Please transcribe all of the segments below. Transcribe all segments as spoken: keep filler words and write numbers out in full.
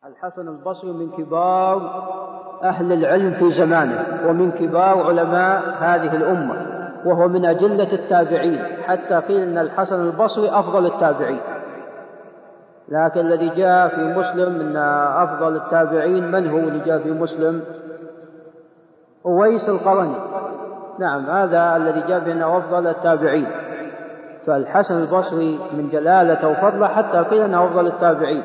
الحسن البصري من كبار أهل العلم في زمانه ومن كبار علماء هذه الأمة، وهو من أجلة التابعين، حتى قيل أن الحسن البصري أفضل التابعين. لكن الذي جاء في مسلم أن أفضل التابعين من هو اللي جاء في مسلم؟ أويس القرني. نعم، هذا الذي جاء بأنه أفضل التابعين. فالحسن البصري من جلالته وفضله حتى قيل أنه أفضل التابعين.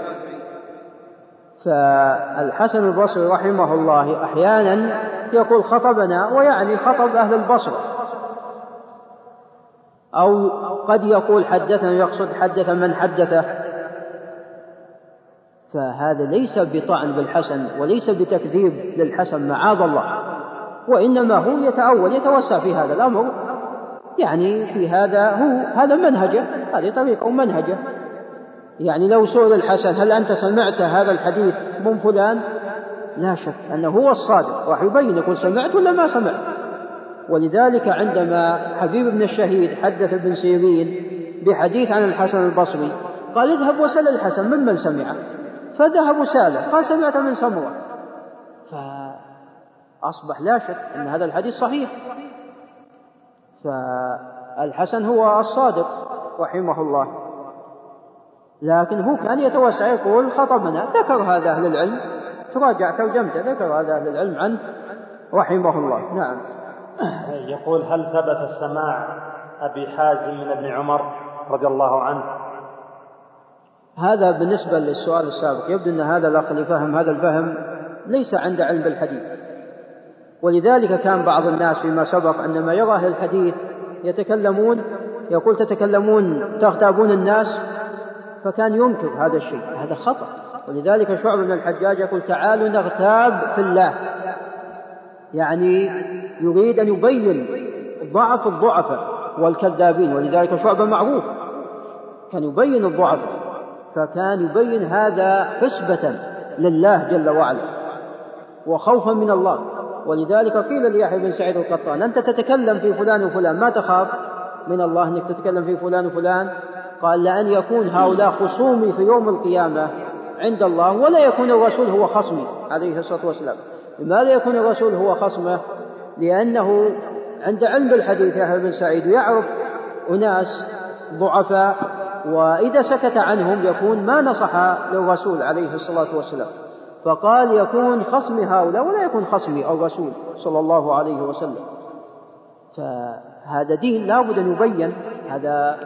فالحسن البصري رحمه الله أحيانا يقول خطبنا، ويعني خطب أهل البصرة، أو قد يقول حدثنا يقصد حدث من حدثه. فهذا ليس بطعن بالحسن وليس بتكذيب للحسن، معاذ الله، وإنما هو يتأول يتوسع في هذا الأمر، يعني في هذا هو هذا منهجه، هذه طريقة ومنهجه. يعني لو سئل الحسن هل أنت سمعت هذا الحديث من فلان؟ لا شك أنه هو الصادق، راح يبين يقول سمعت ولا ما سمعت. ولذلك عندما حبيب بن الشهيد حدث ابن سيرين بحديث عن الحسن البصري قال اذهب وسل الحسن من من سمعه، فذهب وساله قال سمعت من سمرة، فأصبح لا شك أن هذا الحديث صحيح. فالحسن هو الصادق رحمه الله، لكن هو كان يتوسع يقول خطبنا، ذكر هذا أهل العلم، تراجع ترجمته ذكر هذا أهل العلم عنه رحمه الله. نعم. يقول هل ثبت السماع أبي حازم من ابن عمر رضي الله عنه؟ هذا بالنسبة للسؤال السابق يبدو أن هذا الأخ اللي فهم هذا الفهم ليس عند علم بالحديث، ولذلك كان بعض الناس فيما سبق عندما يرى أهل الحديث يتكلمون يقول تتكلمون تغتابون الناس، فكان ينكر هذا الشيء، هذا خطأ. ولذلك شعبة بن الحجاج يقول تعالوا نغتاب في الله، يعني يريد أن يبين ضعف الضعفاء والكذابين. ولذلك شعبة معروف كان يبين الضعفاء، فكان يبين هذا حسبة لله جل وعلا وخوفا من الله. ولذلك قيل ليحيى بن سعيد القطان أنت تتكلم في فلان وفلان ما تخاف من الله أنك تتكلم في فلان وفلان؟ قال لأن يكون هؤلاء خصومي في يوم القيامة عند الله ولا يكون الرسول هو خصمي عليه الصلاة والسلام. لماذا يكون الرسول هو خصمه؟ لأنه عند علم الحديث يحيى بن سعيد يعرف أناس ضعفاء، وإذا سكت عنهم يكون ما نصح للرسول عليه الصلاة والسلام، فقال يكون خصمي هؤلاء ولا يكون خصمي الرسول صلى الله عليه وسلم. فهذا دين لا بد أن يبين، هذا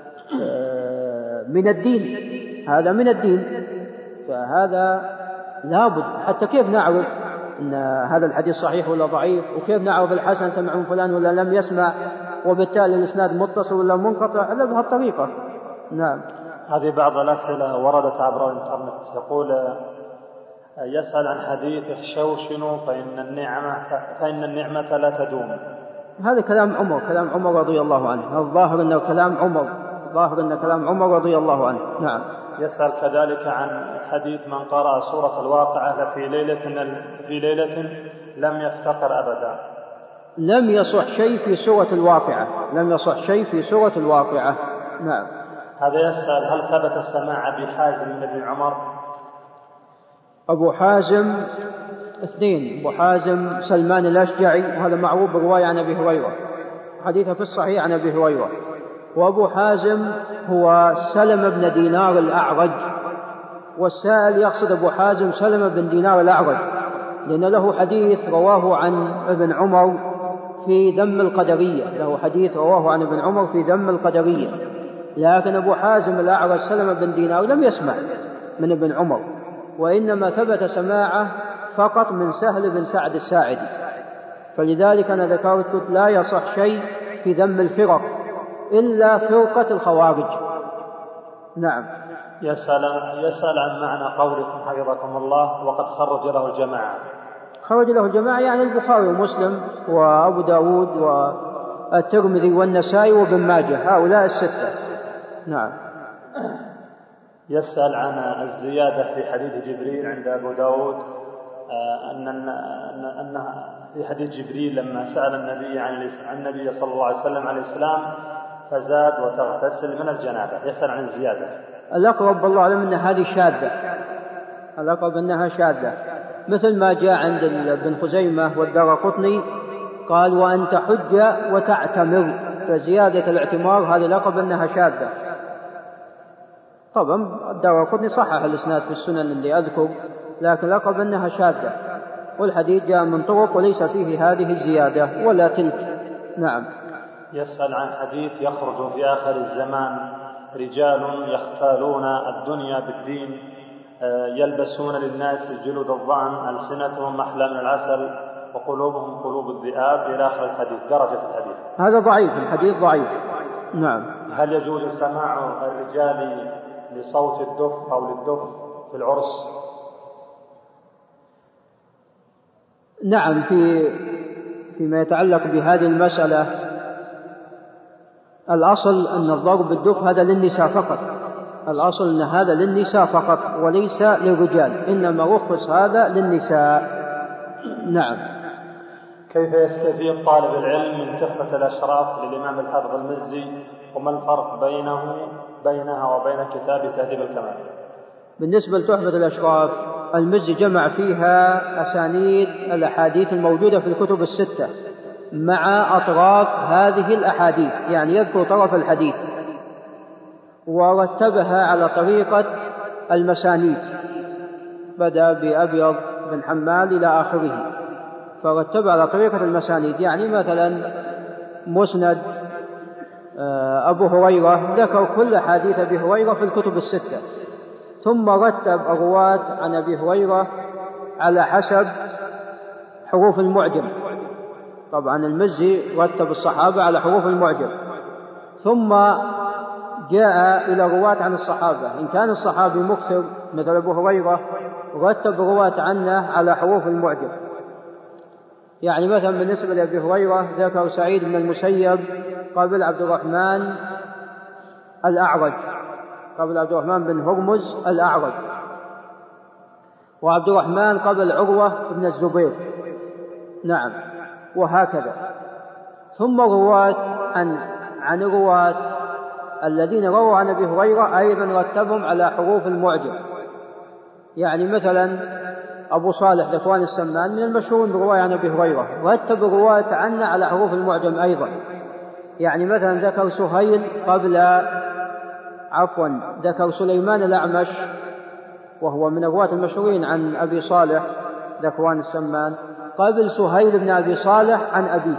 من الدين، هذا من الدين، فهذا لا بد. حتى كيف نعرف أن هذا الحديث صحيح ولا ضعيف، وكيف نعرف الحسن سمع من فلان ولا لم يسمع، وبالتالي الإسناد متصل ولا منقطع، إلا بهالطريقة. نعم. هذه بعض الأسئلة وردت عبر الإنترنت. يقول يسأل عن حديث احشوشنوا فإن النعمة فإن النعمة لا تدوم. هذا كلام عمر، كلام عمر رضي الله عنه، الظاهر أنه كلام عمر، ظاهر أن كلام عمر رضي الله عنه. نعم. يسأل كذلك عن حديث من قرأ سورة الواقعة في ليلة في ليلة لم يفتقر أبدا. لم يصح شيء في سورة الواقعة، لم يصح شيء في سورة الواقعة. نعم. هذا يسأل هل ثبت السماع أبي حازم من ابن عمر؟ أبو حازم اثنين، أبو حازم سلمان الأشجعي، وهذا معروف برواية عن أبي هريرة، حديثه في الصحيح عن أبي هريرة. وأبو حازم هو سلم بن دينار الأعرج، والسائل يقصد أبو حازم سلم بن دينار الأعرج لأن له حديث رواه عن ابن عمر في ذم القدرية، له حديث رواه عن ابن عمر في ذم القدرية. لكن أبو حازم الأعرج سلم بن دينار لم يسمع من ابن عمر، وإنما ثبت سماعه فقط من سهل بن سعد الساعدي. فلذلك أنا ذكرت قلت لا يصح شيء في ذم الفرق إلا فرقة الخوارج. نعم. يسأل, يسأل عن معنى قولكم حفظكم الله وقد خرج له الجماعة. خرج له الجماعة يعني البخاري ومسلم وأبو داود والترمذي والنسائي وابن ماجه، هؤلاء الستة. نعم. يسأل عن الزيادة في حديث جبريل عند أبو داود أن أن في حديث جبريل لما سأل النبي عن النبي صلى الله عليه وسلم عن الإسلام فزاد وتغتسل من الجنابة. يسأل عن الزيادة. الأقرب والله أعلم أن هذه شاذة، الأقرب أنها شاذة، مثل ما جاء عند ابن خزيمة والدارقطني قال وأن تحج وتعتمر، فزيادة الاعتمار هذه الأقرب أنها شاذة. طبعا الدارقطني صحح الإسناد في السنن اللي أذكر، لكن الأقرب أنها شاذة، والحديث جاء من طرق وليس فيه هذه الزيادة ولا تلك. نعم. يسأل عن حديث يخرج في آخر الزمان رجال يختالون الدنيا بالدين، يلبسون للناس جلود الضأن، ألسنتهم أحلى من العسل وقلوبهم قلوب الذئاب، إلى آخر الحديث. درجة الحديث هذا ضعيف، الحديث ضعيف. نعم. هل يجوز سماع الرجال لصوت الدف أو للدف في العرس؟ نعم. في فيما يتعلق بهذه المسألة الأصل أن الضرب بالدف هذا للنساء فقط، الأصل أن هذا للنساء فقط وليس للرجال، إنما رخص هذا للنساء. نعم. كيف يستفيد طالب العلم من تحفة الأشراف للإمام الحافظ المزي، وما الفرق بينه بينها وبين كتاب تهذيب الكمال؟ بالنسبة لتحفة الأشراف المزي جمع فيها أسانيد الأحاديث الموجودة في الكتب الستة مع أطراف هذه الأحاديث، يعني يذكر طرف الحديث ورتبها على طريقة المسانيد، بدأ بأبيض بن حمال إلى آخره، فرتب على طريقة المسانيد. يعني مثلا مسند أبو هريرة ذكر كل حديث أبي هريرة في الكتب الستة، ثم رتب الرواة عن أبي هريرة على حسب حروف المعجم. طبعا المزي رتب الصحابة على حروف المعجم، ثم جاء إلى رواة عن الصحابة، إن كان الصحابي مكثر مثل أبو هريرة رتب رواة عنه على حروف المعجم. يعني مثلا بالنسبة لأبي هريرة ذكر سعيد بن المسيب قبل عبد الرحمن الأعرج، قبل عبد الرحمن بن هرمز الأعرج، وعبد الرحمن قبل عروة بن الزبير. نعم. وهكذا. ثم رواة عن عن الرواة الذين رووا عن أبي هريرة أيضا رتبهم على حروف المعجم. يعني مثلا أبو صالح ذكوان السمان من المشهور بالرواية عن أبي هريرة، رتب الرواة عنه على حروف المعجم أيضا. يعني مثلا ذكر سهيل قبل عفوا ذكر سليمان الأعمش وهو من الرواة المشهورين عن أبي صالح ذكوان السمان قبل سهيل بن أبي صالح عن أبيه،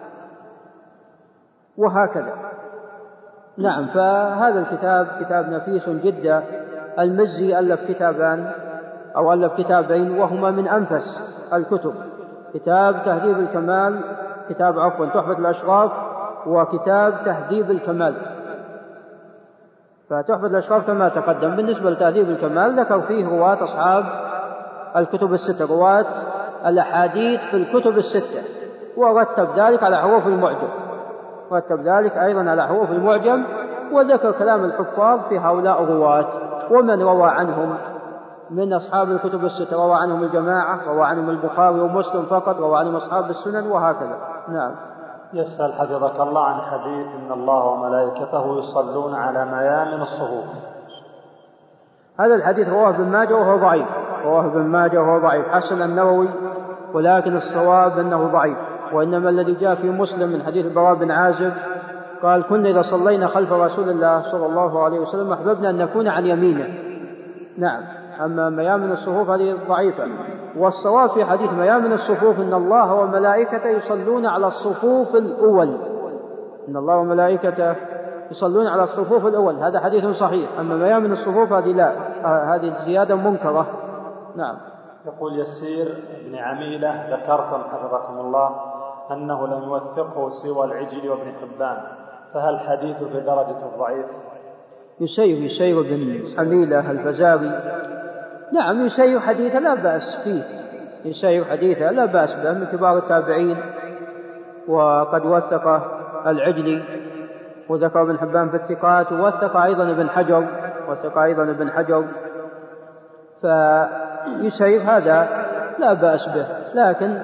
وهكذا. نعم. فهذا الكتاب كتاب نفيس جدا. المزي ألف كتابان أو ألف كتابين وهما من أنفس الكتب، كتاب تهذيب الكمال، كتاب عفوا تحفة الأشراف، وكتاب تهذيب الكمال. فتحفة الأشراف كما تقدم. بالنسبة لتهذيب الكمال ذكر فيه رواة أصحاب الكتب الستة، رواة الأحاديث في الكتب الستة، ورتب ذلك على حروف المعجم، رتب ذلك أيضا على حروف المعجم، وذكر كلام الحفاظ في هؤلاء الرواة ومن روى عنهم من أصحاب الكتب الستة. روى عنهم الجماعة، روى عنهم البخاري ومسلم فقط، روى عنهم أصحاب السنن، وهكذا. نعم. يسأل حفظك الله عن حديث إن الله وملائكته يصلون على ميامن الصفوف. هذا الحديث رواه ابن ماجه وهو ضعيف، رواه ابن ماجه وهو ضعيف، حسن النووي، ولكن الصواب أنه ضعيف. وإنما الذي جاء في مسلم من حديث البراء بن عازب قال كنا إذا صلينا خلف رسول الله صلى الله عليه وسلم أحببنا أن نكون عن يمينه. نعم. أما ميامن الصفوف هذه ضعيفة. والصواب في حديث ميامن الصفوف إن الله وملائكته يصلون على الصفوف الأول، إن الله وملائكته يصلون على الصفوف الأول، هذا حديث صحيح. أما ميامن الصفوف هذه لا، هذه زيادة منكرة. نعم. يقول يسير بن عميلة ذكرتم حفظكم الله أنه لم يوثقه سوى العجل وابن حبان، فهل حديث في درجة الضعيف؟ يسير يسير بن عميلة الفزاري، نعم يسير حديثه لا بأس فيه، يسير حديثه لا بأس به، من كبار التابعين، وقد وثق العجلي وذكر ابن حبان في الثقات، ووثق أيضا ابن حجر وثق أيضا ابن حجر، فيسير هذا لا بأس به. لكن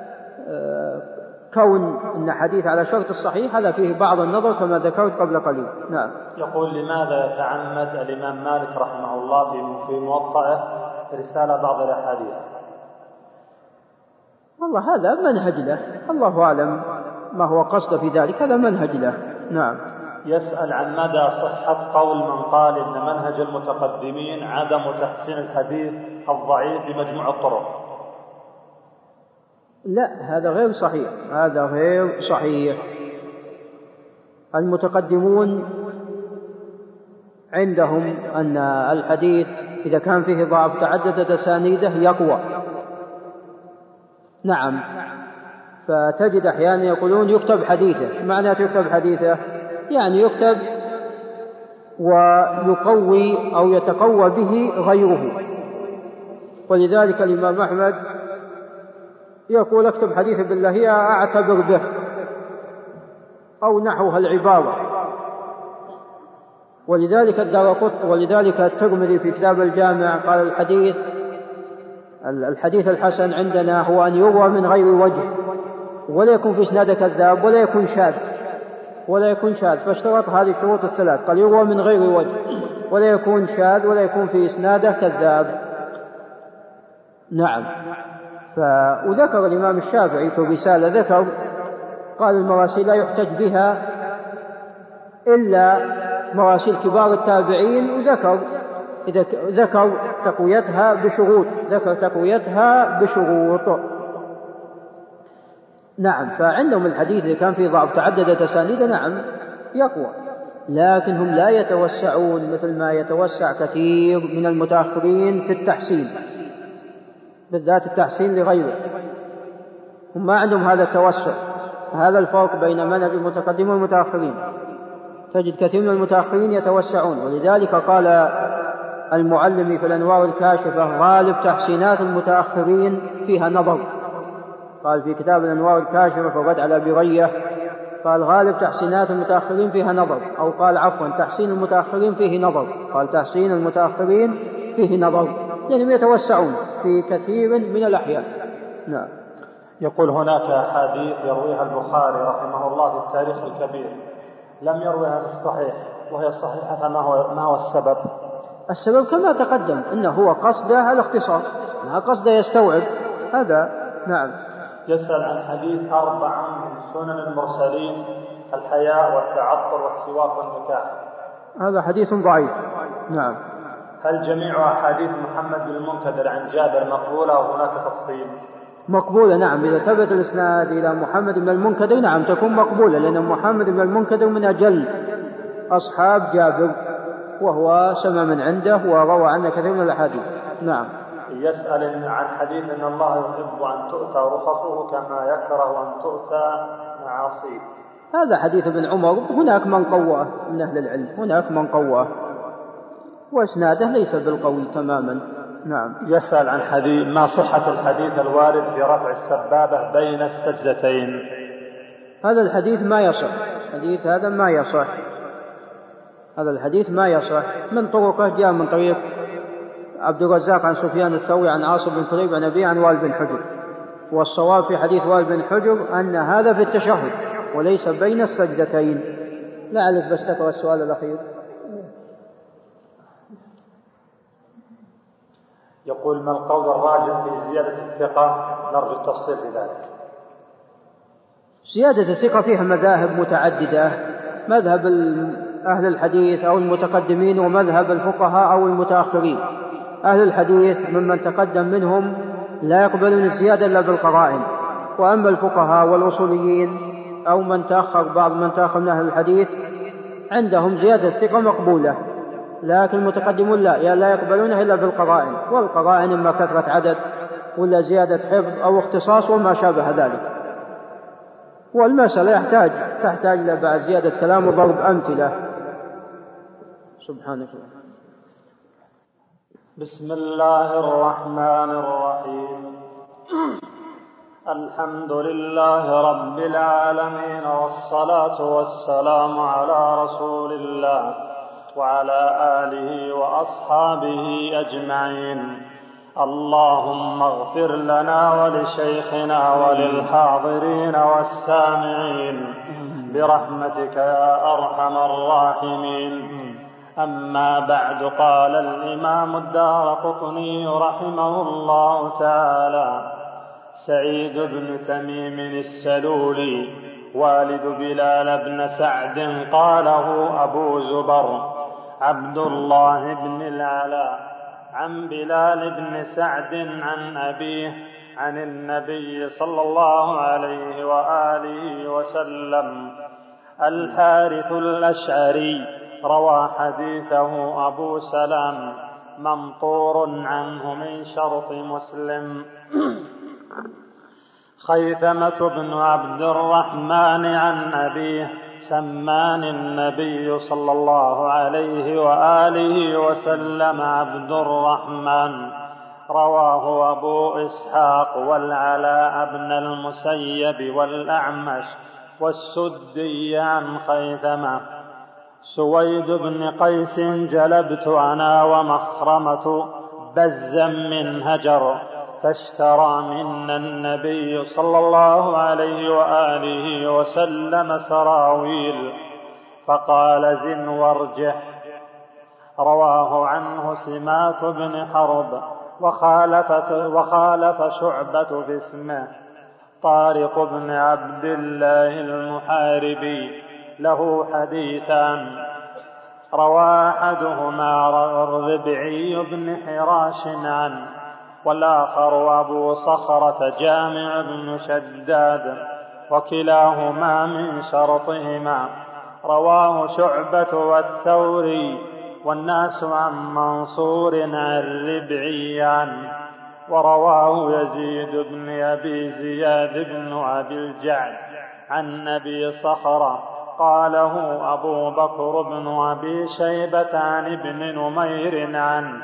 كون أن حديث على شرط الصحيح هذا فيه بعض النظر كما ذكرت قبل قليل. نعم. يقول لماذا يتعمد الإمام مالك رحمه الله في موطئه إرسال بعض الأحاديث؟ والله هذا منهج له، الله أعلم ما هو قصد في ذلك، هذا منهج له. نعم. يسأل عن مدى صحة قول من قال إن منهج المتقدمين عدم تحسين الحديث الضعيف بمجموع الطرق. لا، هذا غير صحيح، هذا غير صحيح. المتقدمون عندهم أن الحديث إذا كان فيه ضعف تعددت أسانيده يقوى. نعم. فتجد أحيانا يقولون يكتب حديثه. معنى يكتب حديثه يعني يكتب ويقوي أو يتقوى به غيره. ولذلك الإمام أحمد يقول اكتب حديث بالله هي أعتبر به أو نحوها العبارة. ولذلك الدارقطني ولذلك الترمذي في كتاب الجامع قال الحديث الحديث الحسن عندنا هو أن يروى من غير وجه ولا يكون في إسناده كذاب ولا يكون شاذ ولا يكون شاذ فاشترط هذه الشروط الثلاث، قال يروى من غير وجه ولا يكون شاذ ولا يكون في إسناده كذاب. نعم. وذكر الإمام الشافعي في الرسالة ذكر قال المراسيل لا يحتج بها إلا مراسيل كبار التابعين، وذكر إذا ذكر تقويتها بشروط ذكر تقويتها بشروط. نعم. فعندهم الحديث إذا كان فيه ضعف تعددت أسانيده نعم يقوى، لكن هم لا يتوسعون مثل ما يتوسع كثير من المتأخرين في التحسين، بالذات التحسين لغيره. هم ما عندهم هذا التوسع. هذا الفرق بين منهج المتقدمين والمتأخرين. تجد كثير من المتأخرين يتوسعون، ولذلك قال المعلمي في الأنوار الكاشفة غالب تحسينات المتأخرين فيها نظر. قال في كتاب الأنوار الكاشفة فقد على برية قال غالب تحسينات المتأخرين فيها نظر، أو قال عفوا تحسين المتأخرين فيه نظر، قال تحسين المتأخرين فيه نظر، لأنهم يتوسعون في كثير من الأحيان. نعم. يقول هناك أحاديث يرويها البخاري رحمه الله في التاريخ الكبير لم يرويها في الصحيح وهي صحيحة، فما هو, ما هو السبب؟ السبب كما تقدم أنه هو قصده الاختصار، ما قصده يستوعب هذا. نعم. يسأل عن حديث أربع من سنن المرسلين الحياء والتعطر والسواك والنكاح. هذا حديث ضعيف. نعم. هل جميع أحاديث محمد بن المنكدر عن جابر مقبولة وهناك تفصيل؟ مقبولة نعم، إذا ثبت الإسناد إلى محمد بن المنكدر نعم تكون مقبولة، لأن محمد بن المنكدر من أجل أصحاب جابر وهو سمع من عنده وروى عنه كثير من الأحاديث. نعم. يسأل عن حديث أن الله يحب أن تؤتى رخصه كما يكره أن تؤتى معاصيه. هذا حديث ابن عمر، هناك من قواه من أهل العلم، هناك من قواه وإسناده ليس بالقوي تماما. نعم. يسأل عن حديث ما صحة الحديث الوارد في رفع السبابة بين السجدتين. هذا الحديث ما يصح، الحديث هذا ما يصح، هذا الحديث ما يصح. من طرقه جاء من طريق عبد الرزاق عن سفيان الثوري عن عاصم بن كليب عن أبي عن وائل بن حجر، والصواب في حديث وائل بن حجر أن هذا في التشهد وليس بين السجدتين. لعلك بس تقرأ السؤال الأخير. يقول ما القول الراجح في زيادة الثقة؟ نرجو التفصيل في ذلك. زيادة الثقة فيها مذاهب متعددة، مذهب أهل الحديث أو المتقدمين ومذهب الفقهاء أو المتأخرين. أهل الحديث ممن تقدم منهم لا يقبلون الزيادة إلا بالقرائن، وأما الفقهاء والأصوليين أو من تأخر بعض من تأخر من أهل الحديث عندهم زيادة الثقة مقبولة، لكن المتقدمون لا لا يقبلونها إلا بالقرائن، والقرائن إما كثرة عدد ولا زيادة حفظ أو اختصاص وما شابه ذلك. والمسألة يحتاج تحتاج إلى بعد زيادة كلام وضرب أمثلة. سبحانك الله. بسم الله الرحمن الرحيم. الحمد لله رب العالمين، والصلاة والسلام على رسول الله وعلى آله وأصحابه أجمعين. اللهم اغفر لنا ولشيخنا وللحاضرين والسامعين برحمتك يا أرحم الراحمين. أما بعد. قال الإمام الدارقطني رحمه الله تعالى: سعيد بن تميم السلولي والد بلال بن سعد قاله أبو زبر عبد الله بن العلاء عن بلال بن سعد عن أبيه عن النبي صلى الله عليه وآله وسلم. الحارث الأشعري روى حديثه أبو سلام ممطور عنه من شرط مسلم. خيثمة بن عبد الرحمن عن أبيه سمان النبي صلى الله عليه وآله وسلم عبد الرحمن. رواه أبو إسحاق والعلاء بن المسيب والأعمش والسدي عن خيثمة. سويد بن قيس جلبت أنا ومخرمة بزا من هجر فاشترى منا النبي صلى الله عليه وآله وسلم سراويل فقال زن وارجح. رواه عنه سماك بن حرب وخالف شعبة في اسمه. طارق بن عبد الله المحاربي له حديثان، روى أحدهما الربعي بن حراش عنه والآخر أبو صخرة جامع بن شداد وكلاهما من شرطهما. رواه شعبة والثوري والناس عن منصور عن الربعي عنه. ورواه يزيد بن أبي زياد بن أبي الجعد عن أبي صخرة قاله أبو بكر بن أبي شيبة عن ابن نمير عنه.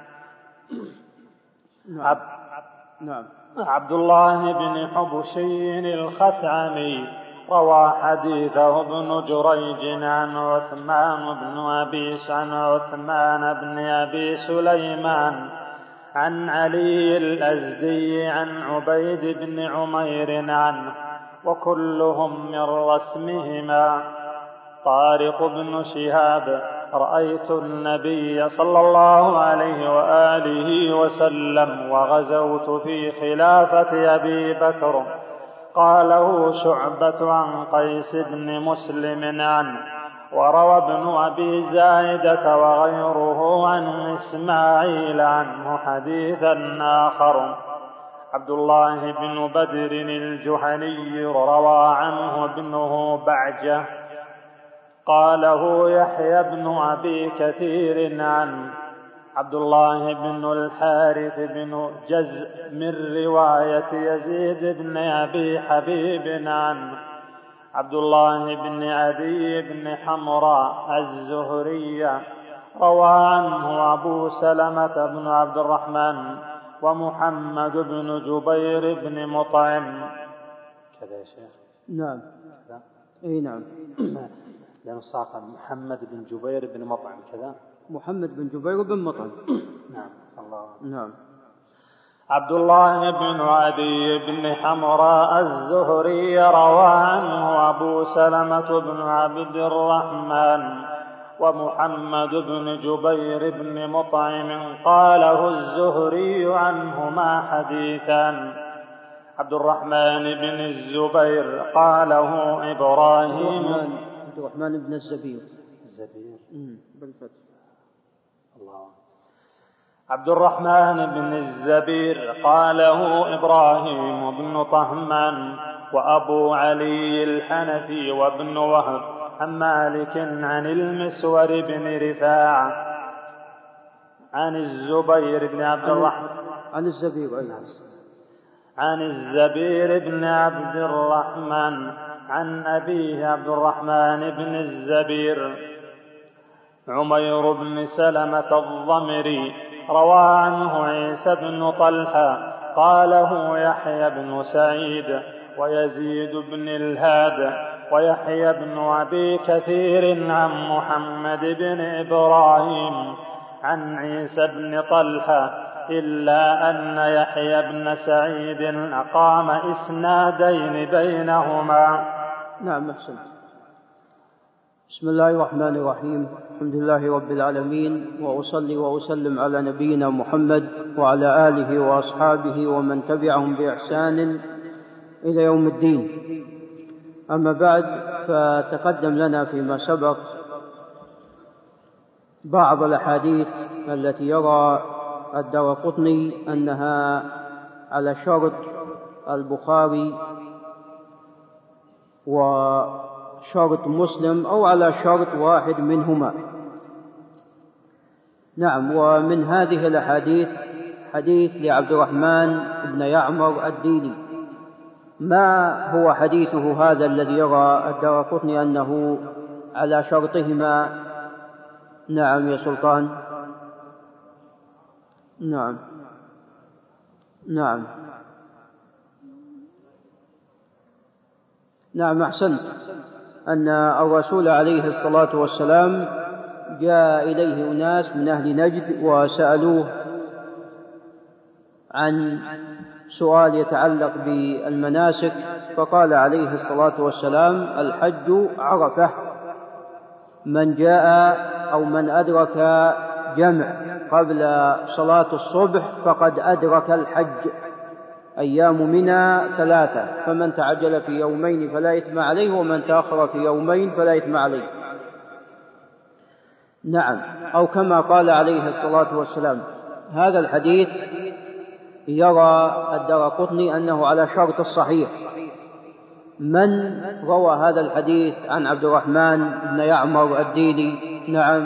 نعم. نعم. عبد الله بن حبشي الخثعمي روى حديثه ابن جريج عن عثمان بن أبي عن عثمان بن أبي سليمان عن علي الأزدي عن عبيد بن عمير عنه وكلهم من رسمهما. طارق بن شهاب رأيت النبي صلى الله عليه وآله وسلم وغزوت في خلافة أبي بكر قاله شعبة عن قيس بن مسلم عنه. وروى ابن أبي زايدة وغيره عن إسماعيل عنه حديثا آخر. عبد الله بن بدر الجهني روى عنه ابنه بعجة قاله يحيى بن أبي كثير عنه. عبد الله بن الحارث بن جزء من رواية يزيد بن أبي حبيب عنه. عبد الله بن عدي بن حمراء الزهري روى عنه أبو سلمة بن عبد الرحمن ومحمد بن جبير بن مطعم. كذا يا شيخ؟ نعم. كذا؟ اي نعم. لأنه ساق محمد بن جبير بن مطعم كذا. محمد بن جبير بن مطعم. نعم. الله. نعم. عبد الله بن عدي بن حمراء الزهري روى عنه أبو سلمة بن عبد الرحمن ومحمد بن جبير بن مطعم قاله الزهري عنهما حديثان. عبد الرحمن بن الزبير قاله إبراهيم عبد الرحمن بن الزبير الزبير بالفتح. الله. عبد الرحمن بن الزبير قاله إبراهيم بن طهمان وأبو علي الحنفي وابن وهب عن مالك عن المسور بن رفاعة عن الزبير بن عبد الرحمن عن الزبير أيضا عن الزبير بن عبد الرحمن عن أبيه عبد الرحمن بن الزبير. عمير بن سلمة الضمري روى عنه عيسى بن طلحة قاله يحيى بن سعيد ويزيد بن الهاد ويحيى بن أبي كثير عن محمد بن إبراهيم عن عيسى بن طلحة إلا أن يحيى بن سعيد أقام إسنادين بينهما. نعم أحسنت. بسم الله الرحمن الرحيم. الحمد لله رب العالمين، وأصلي وأسلم على نبينا محمد وعلى آله وأصحابه ومن تبعهم بإحسان إلى يوم الدين. أما بعد، فتقدم لنا فيما سبق بعض الأحاديث التي يرى الدارقطني أنها على شرط البخاري وشرط مسلم أو على شرط واحد منهما. نعم، ومن هذه الأحاديث حديث لعبد الرحمن بن يعمر الديلي. ما هو حديثه هذا الذي يرى الدارقطني أنه على شرطهما؟ نعم يا سلطان. نعم نعم نعم أحسنت. أن الرسول عليه الصلاة والسلام جاء إليه أناس من أهل نجد وسألوه عن سؤال يتعلق بالمناسك، فقال عليه الصلاة والسلام: الحج عرفة، من جاء أو من أدرك جمع قبل صلاة الصبح فقد أدرك الحج. أيام منى ثلاثة، فمن تعجل في يومين فلا إثم عليه، ومن تأخر في يومين فلا إثم عليه. نعم، أو كما قال عليه الصلاة والسلام. هذا الحديث يرى الدارقطني أنه على شرط الصحيح. من روى هذا الحديث عن عبد الرحمن بن يعمر الديلي؟ نعم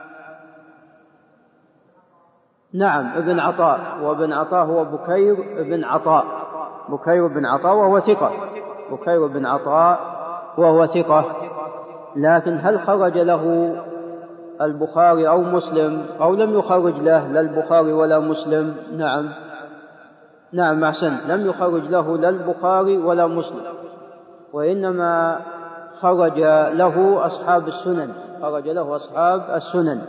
نعم ابن عطاء، وابن عطاء هو بكير بن عطاء، بكير بن عطاء وهو ثقة، بكير بن عطاء وهو ثقة. لكن هل خرج له البخاري أو مسلم أو لم يخرج له لا البخاري ولا مسلم؟ نعم نعم أحسنت، لم يخرج له لا البخاري ولا مسلم، وإنما خرج له أصحاب السنن، خرج له أصحاب السنن.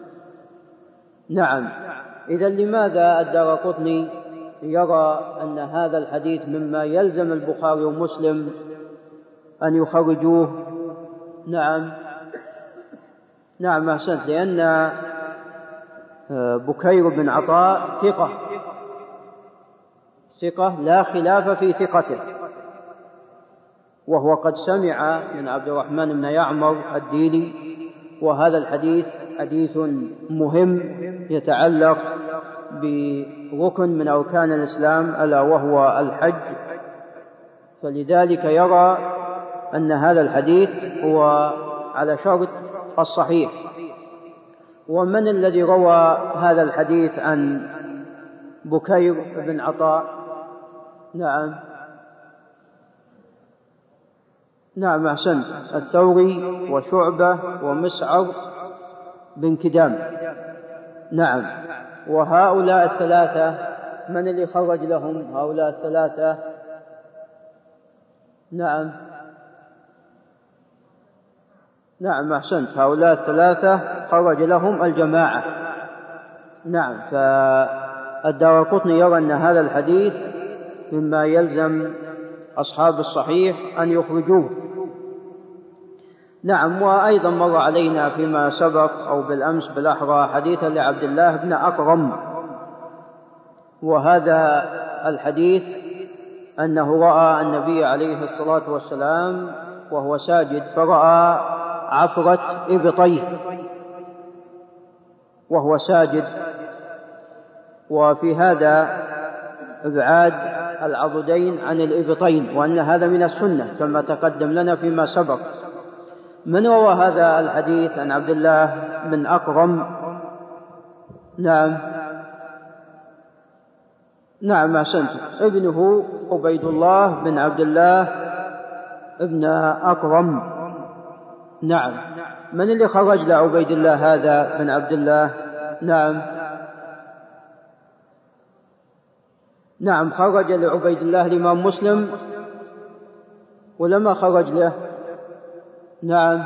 نعم، إذا لماذا الدارقطني يرى أن هذا الحديث مما يلزم البخاري ومسلم أن يخرجوه؟ نعم نعم أحسنت، لأن بكير بن عطاء ثقة، ثقة لا خلاف في ثقته، وهو قد سمع من عبد الرحمن بن يعمر الديلي، وهذا الحديث حديث مهم يتعلق بركن من أركان الإسلام ألا وهو الحج، فلذلك يرى أن هذا الحديث هو على شرط الصحيح. ومن الذي روى هذا الحديث عن بكير بن عطاء؟ نعم نعم أحسنت، الثوري وشعبة ومسعر بن كدام. نعم، وهؤلاء الثلاثة من اللي خرج لهم هؤلاء الثلاثة؟ نعم نعم أحسنت، هؤلاء الثلاثة خرج لهم الجماعة. نعم، فالدارقطني يرى أن هذا الحديث مما يلزم أصحاب الصحيح أن يخرجوه. نعم، وأيضا مر علينا فيما سبق أو بالأمس بالأحرى حديثا لعبد الله بن أقرم، وهذا الحديث أنه رأى النبي عليه الصلاة والسلام وهو ساجد فرأى عفرة إبطيه وهو ساجد، وفي هذا إبعاد العضدين عن الإبطين، وأن هذا من السنة كما تقدم لنا فيما سبق. من روى هذا الحديث عن عبد الله بن أقرم؟ نعم نعم أحسنت، ابنه عبيد الله بن عبد الله ابن أقرم. نعم، من اللي خرج لعبيد الله هذا بن عبد الله؟ نعم نعم خرج لعبيد الله الإمام مسلم ولما خرج له؟ نعم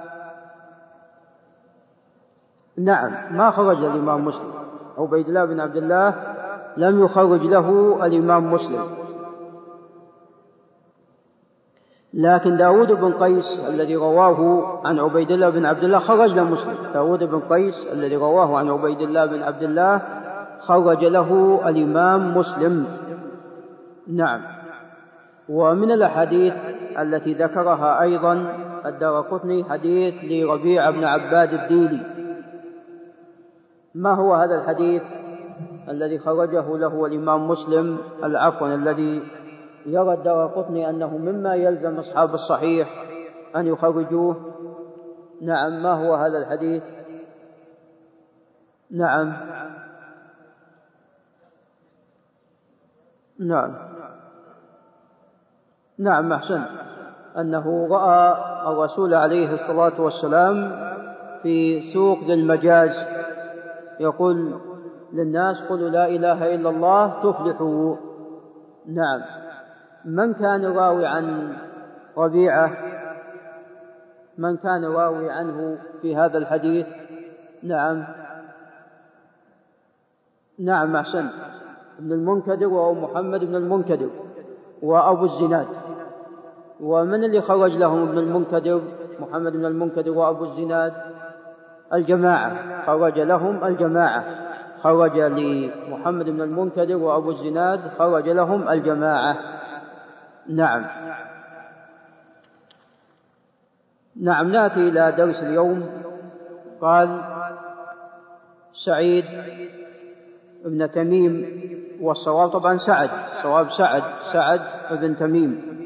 نعم ما خرج للإمام مسلم، عبيد الله بن عبد الله لم يخرج له الإمام مسلم. لكن داود بن قيس الذي رواه عن عبيد الله بن عبد الله خرج له مسلم. داود بن قيس الذي رواه عن عبيد الله بن عبد الله خرج له الإمام مسلم. نعم. ومن الأحاديث التي ذكرها أيضا الدارقطني حديث لربيع بن عباد الديلي. ما هو هذا الحديث الذي خرجه له الإمام مسلم العفو الذي يرى الدارقطني أنه مما يلزم أصحاب الصحيح أن يخرجوه؟ نعم. ما هو هذا الحديث؟ نعم نعم نعم أحسن. أنه رأى الرسول عليه الصلاة والسلام في سوق ذي المجاز يقول للناس قولوا لا إله إلا الله تفلحوا. نعم. من كان راوي عن ربيعة؟ من كان راوي عنه في هذا الحديث؟ نعم نعم أحسن. ابن المنكدر وهو محمد بن المنكدر وأبو الزناد. ومن اللي خرج لهم ابن المنكدر محمد بن المنكدر وأبو الزناد؟ الجماعة. خرج لهم الجماعة. خرج لمحمد بن المنكدر وأبو الزناد خرج لهم الجماعة. نعم نعم. نأتي إلى درس اليوم. قال سعيد ابن تميم، والصواب طبعا سعد، صواب سعد سعد ابن تميم،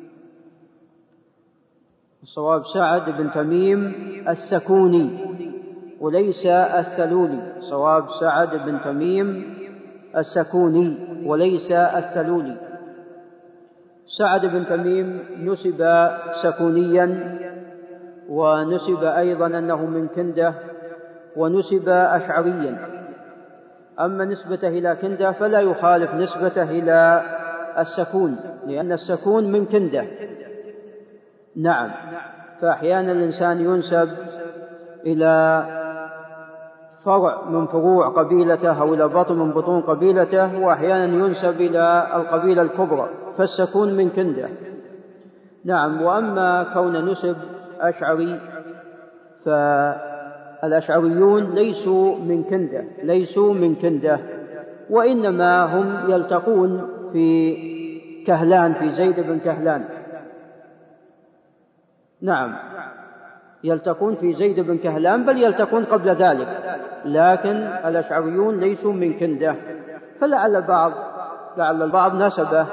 الصواب سعد بن تميم السكوني وليس السلولي. صواب سعد بن تميم السكوني وليس السلولي. سعد بن تميم نسب سكونيا، ونسب أيضا أنه من كندة، ونسب أشعريا. أما نسبته إلى كندة فلا يخالف نسبته إلى السكون، لأن السكون من كندة. نعم. فأحيانا الإنسان ينسب إلى فرع من فروع قبيلته أو إلى بطن من بطون قبيلته، وأحيانا ينسب إلى القبيلة الكبرى، فالسكون من كندة. نعم. وأما كون نسب أشعري فالأشعريون ليسوا من كندة، ليسوا من كندة، وإنما هم يلتقون في كهلان، في زيد بن كهلان. نعم. يلتقون في زيد بن كهلان، بل يلتقون قبل ذلك، لكن الأشعريون ليسوا من كندة. فلعل البعض لعل البعض نسبه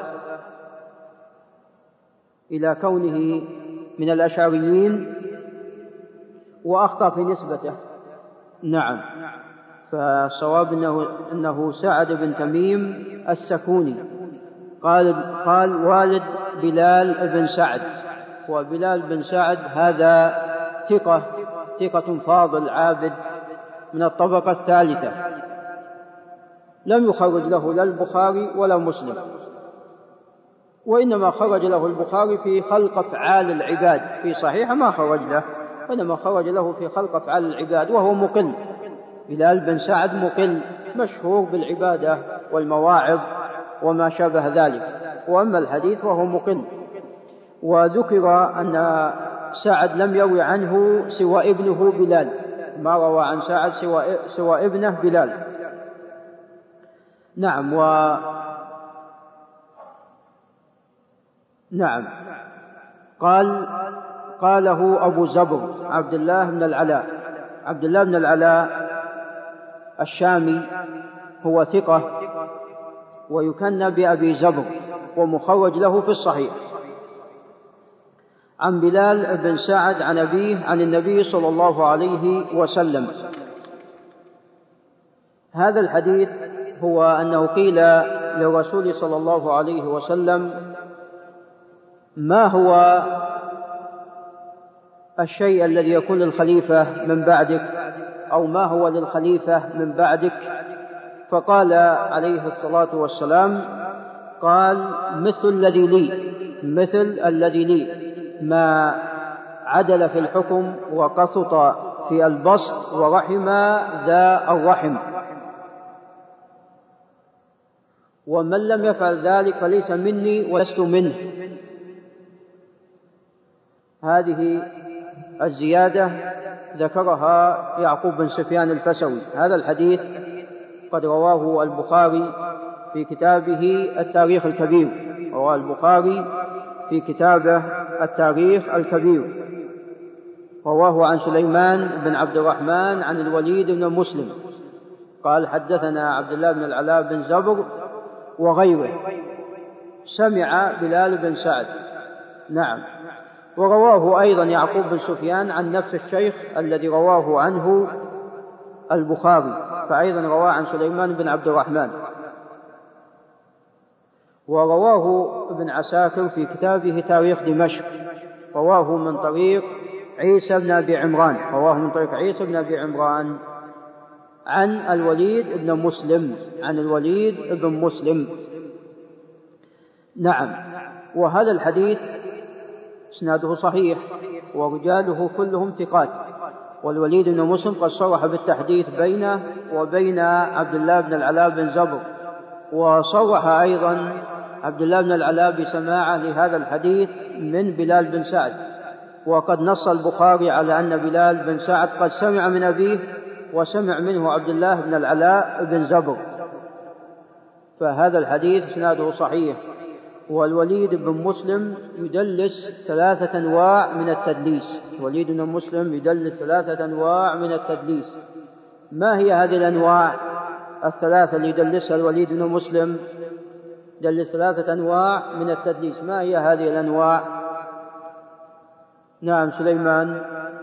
إلى كونه من الأشعريين وأخطأ في نسبته. نعم. فالصواب إنه, إنه سعد بن تميم السكوني. قال, قال والد بلال بن سعد، وبلال بن سعد هذا ثقة ثقة فاضل عابد من الطبقة الثالثة، لم يخرج له لا البخاري ولا مسلم، وإنما خرج له البخاري في خلق أفعال العباد، في صحيح ما خرج له، وإنما خرج له في خلق أفعال العباد، وهو مقل. بلال بن سعد مقل مشهور بالعبادة والمواعظ وما شابه ذلك، وأما الحديث وهو مقل. وذكر أن سعد لم يروي عنه سوى ابنه بلال، ما روى عن سعد سوى, سوى ابنه بلال. نعم. و نعم. قال قاله أبو زبر عبد الله بن العلاء، عبد الله بن العلاء الشامي، هو ثقة ويكنى بأبي زبر، ومخرج له في الصحيح، عن بلال بن سعد عن أبيه عن النبي صلى الله عليه وسلم. هذا الحديث هو أنه قيل للرسول صلى الله عليه وسلم: ما هو الشيء الذي يكون للخليفة من بعدك، أو ما هو للخليفة من بعدك؟ فقال عليه الصلاة والسلام: قال مثل الذي لي، مثل الذي لي، ما عدل في الحكم وقسط في البسط ورحم ذا الرحم، ومن لم يفعل ذلك فليس مني ولست منه. هذه الزيادة ذكرها يعقوب بن سفيان الفسوي. هذا الحديث قد رواه البخاري في كتابه التاريخ الكبير، رواه البخاري في كتابه التاريخ الكبير، رواه عن سليمان بن عبد الرحمن عن الوليد بن مسلم قال حدثنا عبد الله بن العلاء بن زبر وغيره سمع بلال بن سعد. نعم. ورواه أيضا يعقوب بن سفيان عن نفس الشيخ الذي رواه عنه البخاري، فأيضا رواه عن سليمان بن عبد الرحمن. ورواه ابن عساكر في كتابه تاريخ دمشق، رواه من طريق عيسى بن أبي عمران، رواه من طريق عيسى بن أبي عمران عن الوليد بن مسلم، عن الوليد بن مسلم. نعم. وهذا الحديث اسناده صحيح ورجاله كلهم ثقات، والوليد بن مسلم قد صرح بالتحديث بينه وبين عبد الله بن العلاء بن زبر، وصرح أيضا عبد الله بن العلاء بسماعه لهذا الحديث من بلال بن سعد، وقد نص البخاري على أن بلال بن سعد قد سمع من أبيه وسمع منه عبد الله بن العلاء بن زبر، فهذا الحديث اسناده صحيح. والوليد بن مسلم يدلس ثلاثة أنواع من التدليس، الوليد بن مسلم يدلس ثلاثة أنواع من التدليس. ما هي هذه الأنواع الثلاثة اللي يدلسها الوليد بن مسلم؟ يدلس ثلاثة أنواع من التدليس. ما هي هذه الأنواع؟ نعم سليمان.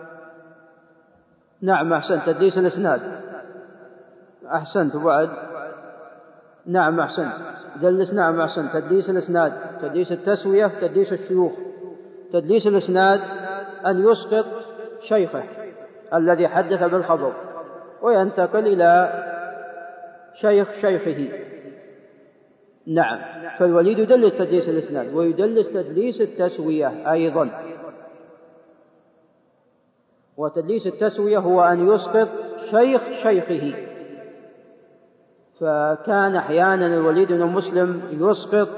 نعم أحسنت، تدليس الإسناد. أحسنت بعد. نعم أحسنت، دلس. نعم أحسنت، تدليس الإسناد، تدليس التسوية، تدليس الشيوخ. تدليس الإسناد أن يسقط شيخه الذي حدث بالخبر وينتقل إلى شيخ شيخه. نعم. فالوليد يدلس تدليس الإسناد ويدلس تدليس التسوية أيضا. وتدليس التسوية هو أن يسقط شيخ شيخه، فكان أحيانا الوليد بن مسلم يسقط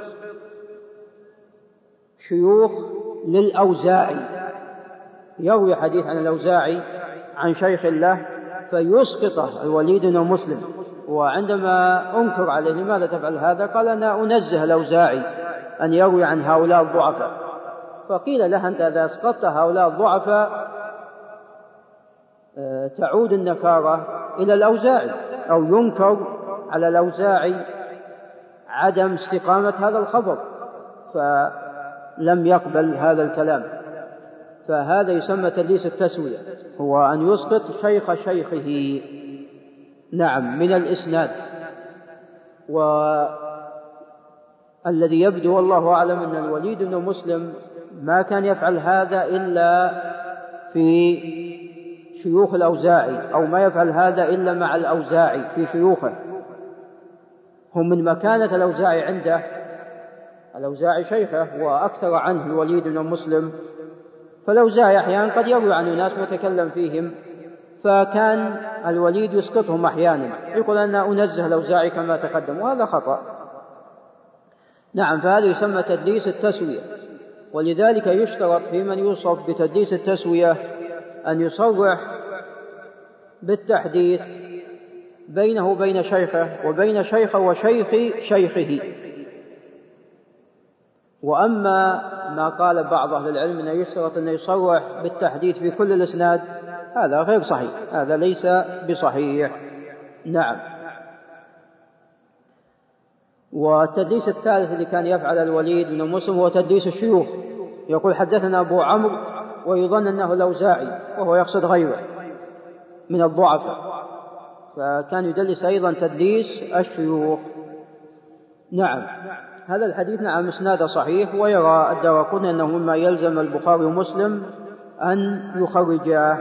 شيوخ للأوزاعي، يروي حديث عن الأوزاعي عن شيخ له فيسقطه الوليد بن مسلم. وعندما أنكر عليه لماذا تفعل هذا؟ قال أنا أنزه الأوزاعي أن يروي عن هؤلاء الضعفاء. فقيل له أنت إذا أسقطت هؤلاء الضعفاء تعود النكارة إلى الأوزاعي، أو ينكر على الأوزاعي عدم استقامة هذا الخبر، فلم يقبل هذا الكلام. فهذا يسمى تدليس التسوية، هو أن يسقط شيخ شيخه. نعم، من الإسناد. والذي يبدو والله أعلم أن الوليد بن مسلم ما كان يفعل هذا إلا في شيوخ الأوزاعي، أو ما يفعل هذا إلا مع الأوزاعي في شيوخه، هم من مكانة الأوزاعي عنده. الأوزاعي شيخه وأكثر عنه الوليد بن مسلم، فالأوزاعي أحيانا قد يروي عنه ناس متكلم فيهم، فكان الوليد يسقطهم أحيانا، يقول أن أنزه الأوزاعي كما تقدم، وهذا خطأ. نعم. فهذا يسمى تدليس التسوية. ولذلك يشترط في من يوصف بتدليس التسوية أن يصرح بالتحديث بينه وبين شيخه وبين شيخه وشيخ شيخه. وأما ما قال بعض أهل العلم أنه يشترط أن يصرح بالتحديث في كل الإسناد، هذا غير صحيح، هذا ليس بصحيح. نعم. والتدليس الثالث اللي كان يفعل الوليد بن مسلم هو تدليس الشيوخ، يقول حدثنا أبو عمرو ويظن أنه الأوزاعي وهو يقصد غيره من الضعفاء، فكان يدلس أيضا تدليس الشيوخ. نعم. هذا الحديث نعم إسناده صحيح، ويرى الدارقطني أنه مما يلزم البخاري ومسلم أن يخرجاه.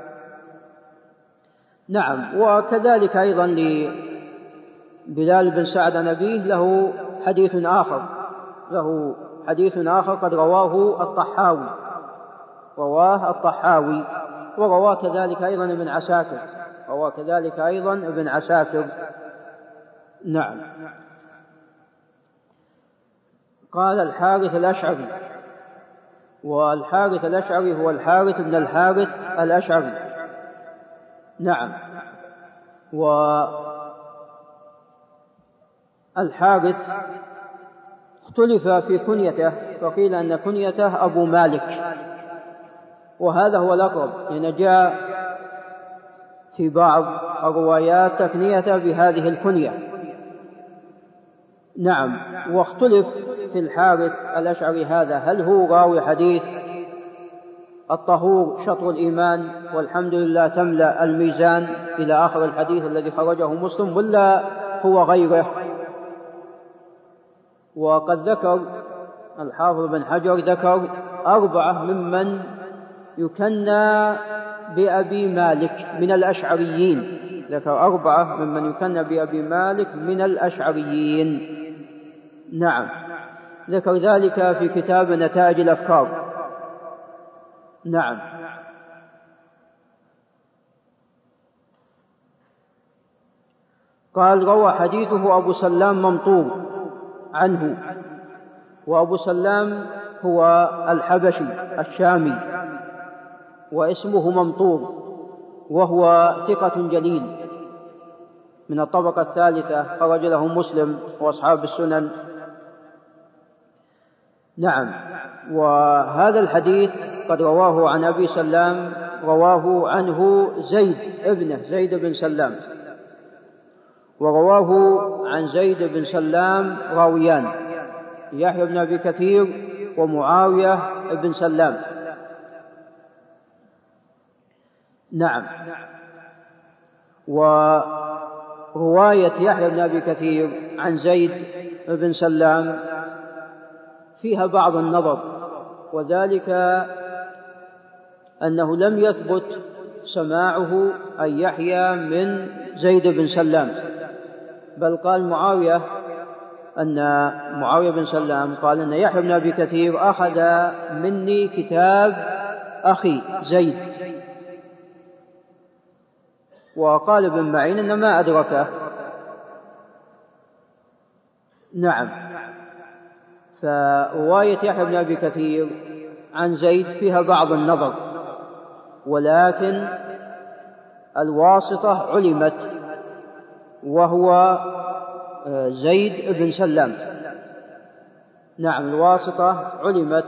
نعم. وكذلك أيضا لبلال بن سعد نبيه له حديث آخر، له حديث آخر قد رواه الطحاوي، رواه الطحاوي ورواه كذلك أيضا ابن عساكر، رواه كذلك أيضا ابن عساكر. نعم. قال الحارث الأشعري: والحارث الأشعري هو الحارث بن الحارث الأشعري. نعم. والحارث اختلف في كنيته، فقيل أن كنيته أبو مالك، وهذا هو الأقرب، لأن جاء في بعض الروايات تكنيته بهذه الكنية. نعم. واختلف في الحارث الأشعري هذا، هل هو راوي حديث الطهور شطر الإيمان والحمد لله تملأ الميزان إلى آخر الحديث الذي خرجه مسلم، ولا هو غيره؟ وقد ذكر الحافظ بن حجر ذكر أربعة ممن يكنى بأبي مالك من الأشعريين، ذكر أربعة ممن يكنى بأبي مالك من الأشعريين. نعم. ذكر ذلك في كتاب نتائج الأفكار. نعم. قال روى حديثه أبو سلام ممطور عنه، وأبو سلام هو الحبشي الشامي واسمه ممطور، وهو ثقة جليل من الطبقة الثالثة، خرج له مسلم وأصحاب السنن. نعم. وهذا الحديث قد رواه عن أبي سلام، رواه عنه زيد ابنه زيد بن سلام، ورواه عن زيد بن سلام راويان، يحيى بن أبي كثير ومعاوية بن سلام. نعم. ورواية يحيى بن أبي كثير عن زيد بن سلام فيها بعض النظر، وذلك أنه لم يثبت سماعه أن يحيى من زيد بن سلام، بل قال معاوية أن معاوية بن سلام قال أن يحيى بن أبي كثير أخذ مني كتاب أخي زيد، وقال ابن معين أن ما أدركه. نعم. فرواية يحيى بن أبي كثير عن زيد فيها بعض النظر، ولكن الواسطة علمت وهو زيد بن سلام. نعم. الواسطة علمت،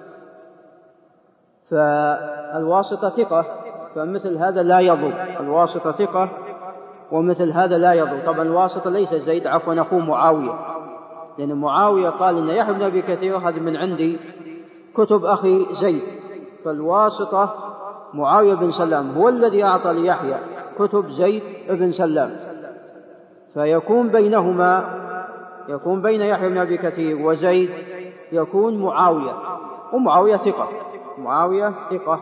فالواسطة ثقة، فمثل هذا لا يضر. الواسطة ثقة ومثل هذا لا يضر. طبعا الواسطة ليس زيد، عفوا أخوه معاوية، لأن معاوية قال إن يحيى بن أبي كثير أخذ من عندي كتب أخي زيد، فالواسطة معاوية بن سلام هو الذي أعطى ليحيى كتب زيد بن سلام، فيكون بينهما، يكون بين يحيى بن أبي كثير وزيد يكون معاوية، ومعاوية ثقة، معاوية ثقة،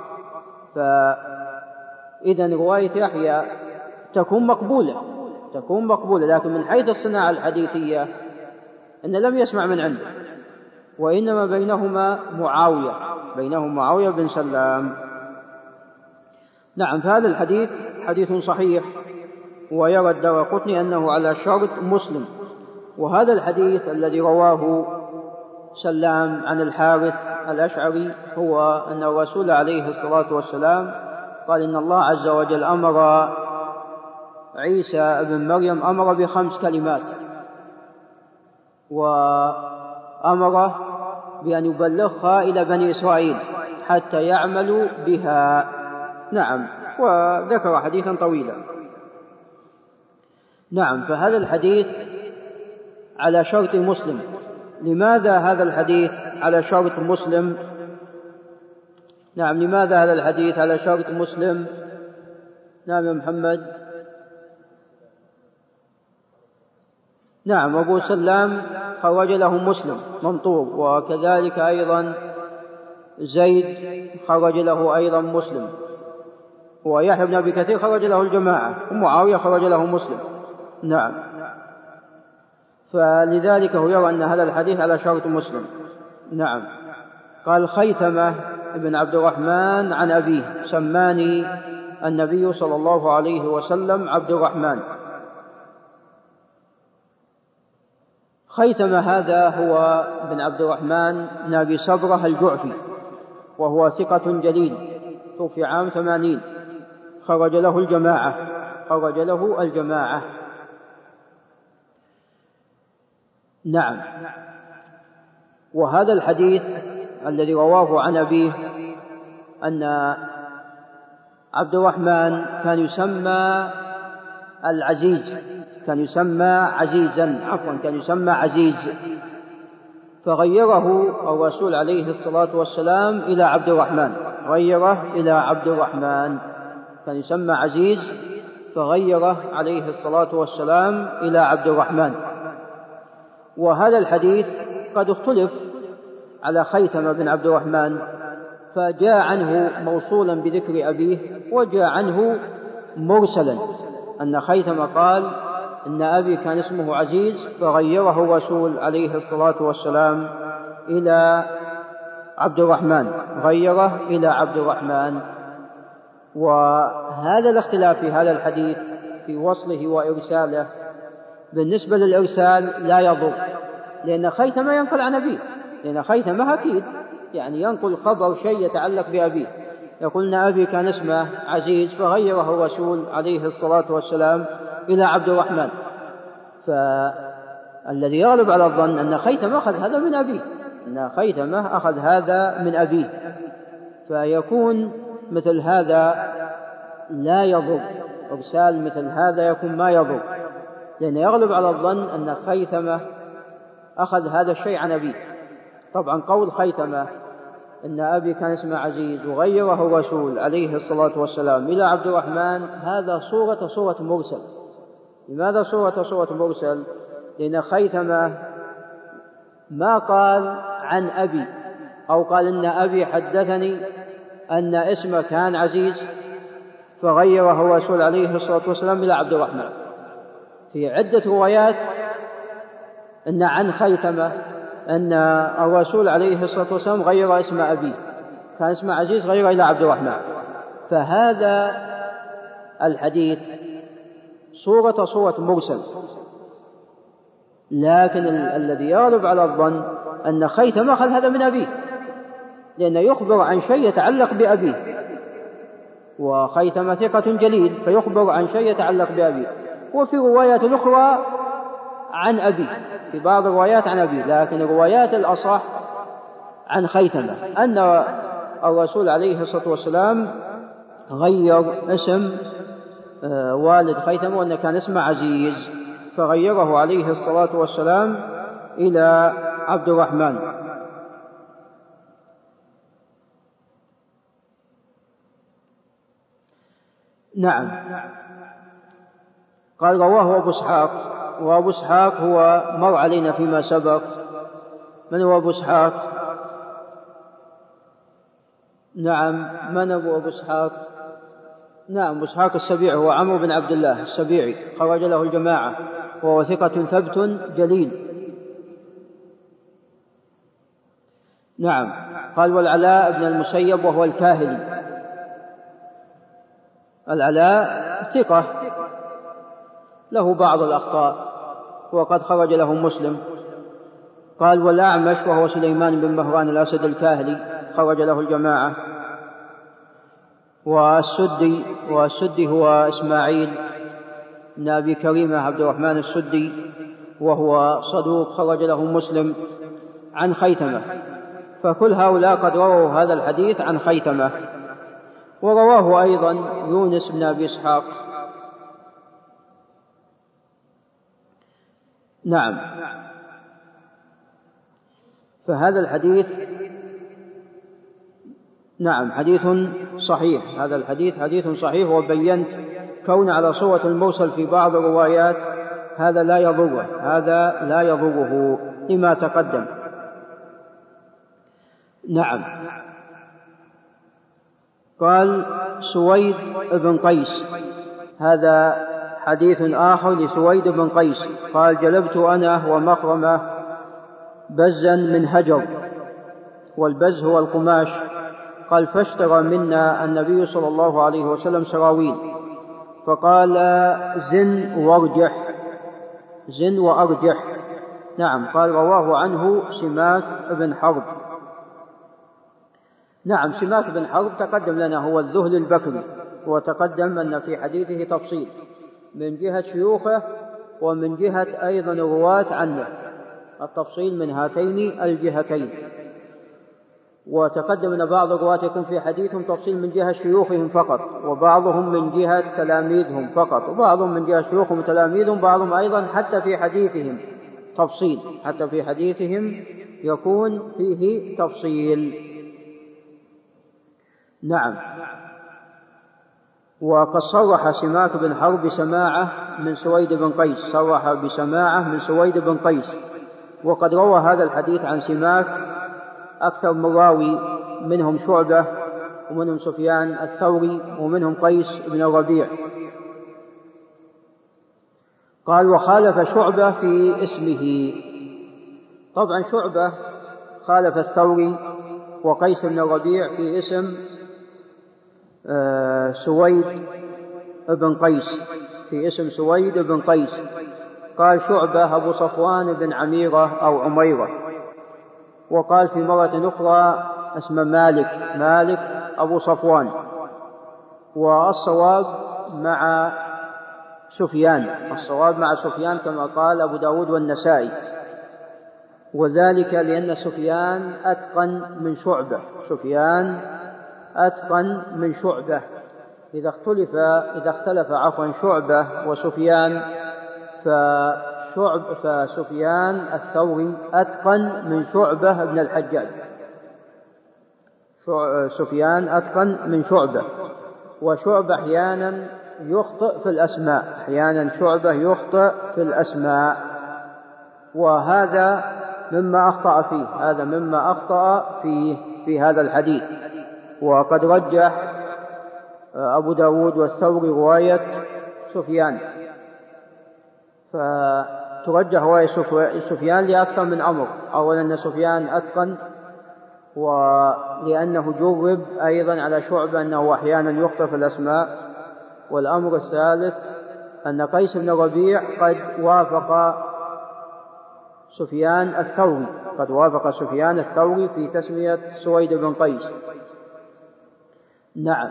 فإذا رواية يحيى تكون مقبولة، تكون مقبولة، لكن من حيث الصناعة الحديثية أن لم يسمع من عنده، وإنما بينهما معاوية، بينهم معاوية بن سلام. نعم. فهذا الحديث حديث صحيح، ويرى الدارقطني أنه على شرط مسلم. وهذا الحديث الذي رواه سلام عن الحارث الأشعري هو أن الرسول عليه الصلاة والسلام قال إن الله عز وجل أمر عيسى بن مريم أمر بخمس كلمات، وأمر بأن يبلغها إلى بني إسرائيل حتى يعملوا بها. نعم. وذكر حديثا طويلا. نعم. فهذا الحديث على شرط مسلم. لماذا هذا الحديث على شرط مسلم؟ نعم. لماذا هذا الحديث على شرط مسلم؟ نعم يا محمد. نعم. أبو سلام خرج له مسلم ممطور، وكذلك أيضا زيد خرج له أيضا مسلم، ويحيى بن أبي كثير خرج له الجماعة، ومعاوية خرج له مسلم. نعم. فلذلك هو يرى أن هذا الحديث على شرط مسلم. نعم. قال خيثمة بن عبد الرحمن عن أبيه سماني النبي صلى الله عليه وسلم عبد الرحمن. خيثمة هذا هو بن عبد الرحمن بن أبي صبرة الجعفي، وهو ثقة جليل، توفي عام ثمانين، خرج له الجماعة خرج له الجماعة نعم. وهذا الحديث الذي رواه عن أبيه أن عبد الرحمن كان يسمى العزيز كان يسمى عزيزا عفوا كان يسمى عزيز فغيره الرسول عليه الصلاة والسلام إلى عبد الرحمن غيره إلى عبد الرحمن كان يسمى عزيز فغيره عليه الصلاة والسلام إلى عبد الرحمن. وهذا الحديث قد اختلف على خيثمة بن عبد الرحمن، فجاء عنه موصولا بذكر أبيه وجاء عنه مرسلا أن خيثمة قال إن أبي كان اسمه عزيز فغيره الرسول عليه الصلاة والسلام إلى عبد الرحمن غيره إلى عبد الرحمن. وهذا الاختلاف في هذا الحديث في وصله وإرساله بالنسبة للإرسال لا يضر، لأن خيثمة ينقل عن أبيه لأن خيثمة أكيد يعني ينقل خبر شيء يتعلق بأبيه، يقول إن أبي كان اسمه عزيز فغيره الرسول عليه الصلاة والسلام إلى عبد الرحمن. فالذي يغلب على الظن أن خيثمة أخذ هذا من أبيه أن خيثمة أخذ هذا من أبيه، فيكون مثل هذا لا يضر، إرسال مثل هذا يكون ما يضر، لأن يغلب على الظن أن خيثمة أخذ هذا الشيء عن أبيه. طبعا قول خيثمة إن أبي كان اسمه عزيز وغيره الرسول عليه الصلاة والسلام إلى عبد الرحمن هذا صورة صورة مرسل. لماذا صورة صورة مرسل؟ لأن خيثمة ما قال عن أبي أو قال إن أبي حدثني أن اسمه كان عزيز فغيره الرسول عليه الصلاة والسلام إلى عبد الرحمن. في عدة روايات أن عن خيثمة أن الرسول عليه الصلاة والسلام غير اسم أبي كان اسمه عزيز غير إلى عبد الرحمن. فهذا الحديث صورة صورة مرسل، لكن ال- الذي يغلب على الظن أن خيثمة أخذ هذا من أبيه، لأنه يخبر عن شيء يتعلق بأبيه، وخيثمة ثقة جليل فيخبر عن شيء يتعلق بأبيه. وفي روايات الأخرى عن أبي في بعض الروايات عن أبي، لكن الروايات الأصح عن خيثمة أن الرسول عليه الصلاة والسلام غير اسم والد خيثمة وأنه كان اسمه عزيز فغيره عليه الصلاة والسلام إلى عبد الرحمن. نعم. قال رواه أبو إسحاق، وأبو إسحاق هو مر علينا فيما سبق. من هو أبو إسحاق؟ نعم، من أبو أبو إسحاق؟ نعم، أبو إسحاق السبيعي هو عمرو بن عبد الله السبيعي، خرج له الجماعة وهو ثقة ثبت جليل. نعم. قال والعلاء بن المسيب وهو الكاهلي. العلاء ثقة له بعض الأخطاء وقد خرج له مسلم. قال والأعمش وهو سليمان بن مهران الأسد الكاهلي، خرج له الجماعة. والسدي والسدي هو إسماعيل بن أبي كريمة عبد الرحمن السدي وهو صدوق، خرج له مسلم. عن خيثمة، فكل هؤلاء قد رووا هذا الحديث عن خيثمة. ورواه أيضا يونس بن أبي إسحاق. نعم. فهذا الحديث نعم حديث صحيح، هذا الحديث حديث صحيح. وبينت كون على صورة المرسل في بعض الروايات هذا لا يضره هذا لا يضره لما تقدم. نعم. قال سويد بن قيس، هذا حديث آخر لسويد بن قيس. قال جلبت أنا ومخرمة بزا من هجر، والبز هو القماش. قال فاشترى منا النبي صلى الله عليه وسلم سراويل، فقال زن وارجح زن وأرجح. نعم. قال رواه عنه سماك بن حرب. نعم، سماك بن حرب تقدم لنا هو الذهل البكري، وتقدم أن في حديثه تفصيل من جهة شيوخه ومن جهة أيضا الرواة عنه، التفصيل من هاتين الجهتين. وتقدم أن بعض الرواة يكون في حديثهم تفصيل من جهة شيوخهم فقط، وبعضهم من جهة تلاميذهم فقط، وبعضهم من جهة شيوخهم وتلاميذهم، بعضهم أيضا حتى في حديثهم تفصيل، حتى في حديثهم يكون فيه تفصيل. نعم. وقد صرح سماك بن حرب بسماعه من سويد بن قيس، صرح بسماعه من سويد بن قيس، وقد روى هذا الحديث عن سماك أكثر من راوي، منهم شعبة ومنهم سفيان الثوري ومنهم قيس بن الربيع. قال وخالف شعبة في اسمه. طبعا شعبة خالف الثوري وقيس بن الربيع في اسم آه سويد بن قيس، في اسم سويد بن قيس. قال شعبة أبو صفوان بن عميرة أو عميرة، وقال في مرة أخرى اسم مالك، مالك أبو صفوان. والصواب مع سفيان، الصواب مع سفيان كما قال أبو داود والنسائي، وذلك لأن سفيان أتقن من شعبة، سفيان أتقن من شعبة. إذا اختلف إذا اختلف عفوا شعبة وسفيان فشعب فسفيان الثوري أتقن من شعبة بن الحجاج، سفيان أتقن من شعبة. وشعبة أحيانا يخطئ في الأسماء، أحيانا شعبة يخطئ في الأسماء، وهذا مما أخطأ فيه، هذا مما أخطأ فيه في هذا الحديث. وقد رجح أبو داود والثوري رواية سفيان، فترجح رواية سفيان لأكثر من أمر. أولا أن سفيان أتقن، ولأنه جرب أيضا على شعبة أنه أحيانا يخطئ في الأسماء. والأمر الثالث أن قيس بن ربيع قد وافق سفيان الثوري، قد وافق سفيان الثوري في تسمية سويد بن قيس. نعم.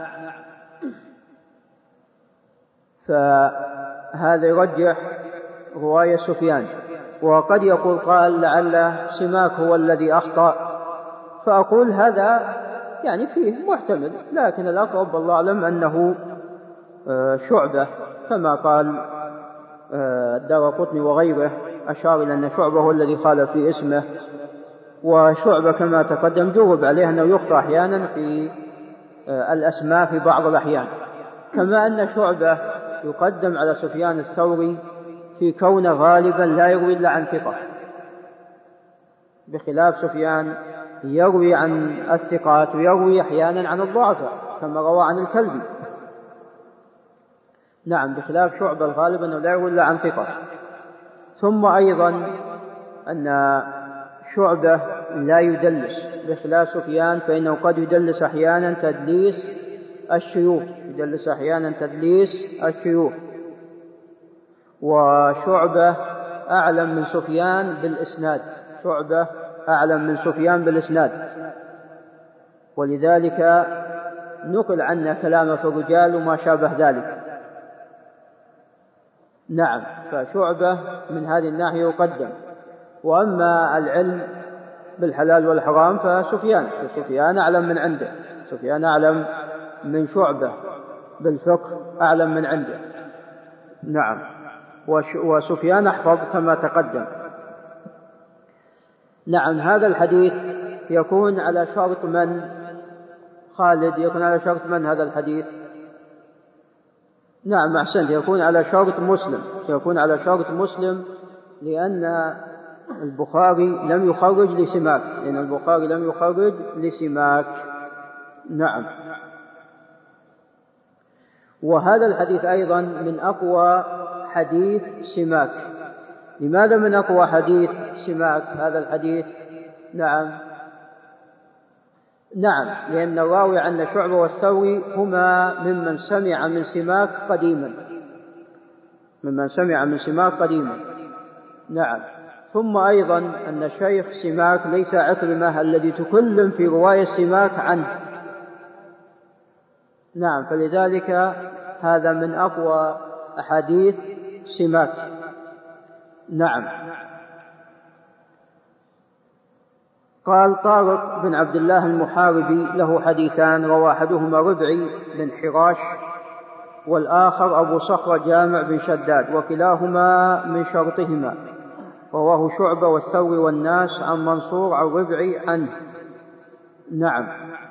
فهذا يرجح رواية سفيان. وقد يقول قال لعل سماك هو الذي أخطأ، فأقول هذا يعني فيه محتمل، لكن الأقرب والله أعلم أنه شعبة، كما قال الدارقطني وغيره أشار إلى أن شعبة هو الذي خالف في اسمه. وشعبة كما تقدم جرب عليه أنه يخطئ أحيانا في الأسماء في بعض الأحيان، كما أن شعبة يقدم على سفيان الثوري في كون غالبا لا يروي إلا عن ثقة، بخلاف سفيان يروي عن الثقات ويروي أحيانا عن الضعفاء كما روى عن الكلبي. نعم، بخلاف شعبة الغالب أنه لا يروي إلا عن ثقة. ثم أيضا أن شعبة لا يدلس، بخلاف سفيان فإنه قد يدلس أحيانا تدليس الشيوخ، يدلس أحيانا تدليس الشيوخ. وشعبة أعلم من سفيان بالإسناد، شعبة أعلم من سفيان بالإسناد، ولذلك نقل عنا كلام في الرجال وما شابه ذلك. نعم، فشعبة من هذه الناحية يقدم. وأما العلم بالحلال والحرام فسفيان سفيان أعلم من عنده، سفيان أعلم من شعبة بالفقه، أعلم من عنده. نعم، وسفيان أحفظ كما تقدم. نعم، هذا الحديث يكون على شرط من؟ خالد، يكون على شرط من هذا الحديث؟ نعم أحسنت، يكون على شرط مسلم، يكون على شرط مسلم، لأن البخاري لم يخرج لسماك، لأن البخاري لم يخرج لسماك. نعم. وهذا الحديث أيضا من أقوى حديث سماك. لماذا من أقوى حديث سماك هذا الحديث؟ نعم نعم لأن الراوي عن شعبة والثوري هما ممن سمع من سماك قديما، ممن سمع من سماك قديما. نعم. ثم أيضا أن شيخ سماك ليس عكرمة الذي تكلم في رواية سماك عنه، نعم، فلذلك هذا من أقوى أحاديث سماك. نعم. قال طارق بن عبد الله المحاربي له حديثان، روى أحدهما ربعي بن حراش والآخر أبو صخر جامع بن شداد، وكلاهما من شرطهما. رواه شعبة والثوري والناس عن منصور عن ربعي عنه. نعم.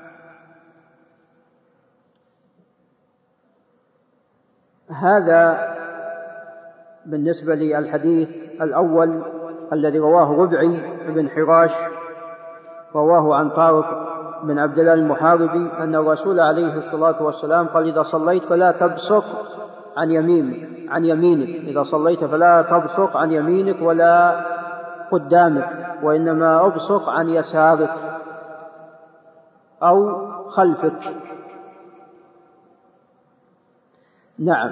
هذا بالنسبة للحديث الأول الذي رواه ربعي بن حراش، رواه عن طارق بن عبد الله المحاربي أن الرسول عليه الصلاة والسلام قال: إذا صليت فلا تبصق عن يمينك عن يمينك إذا صليت فلا تبصق عن يمينك ولا قدامك، وإنما أبصق عن يسارك أو خلفك. نعم.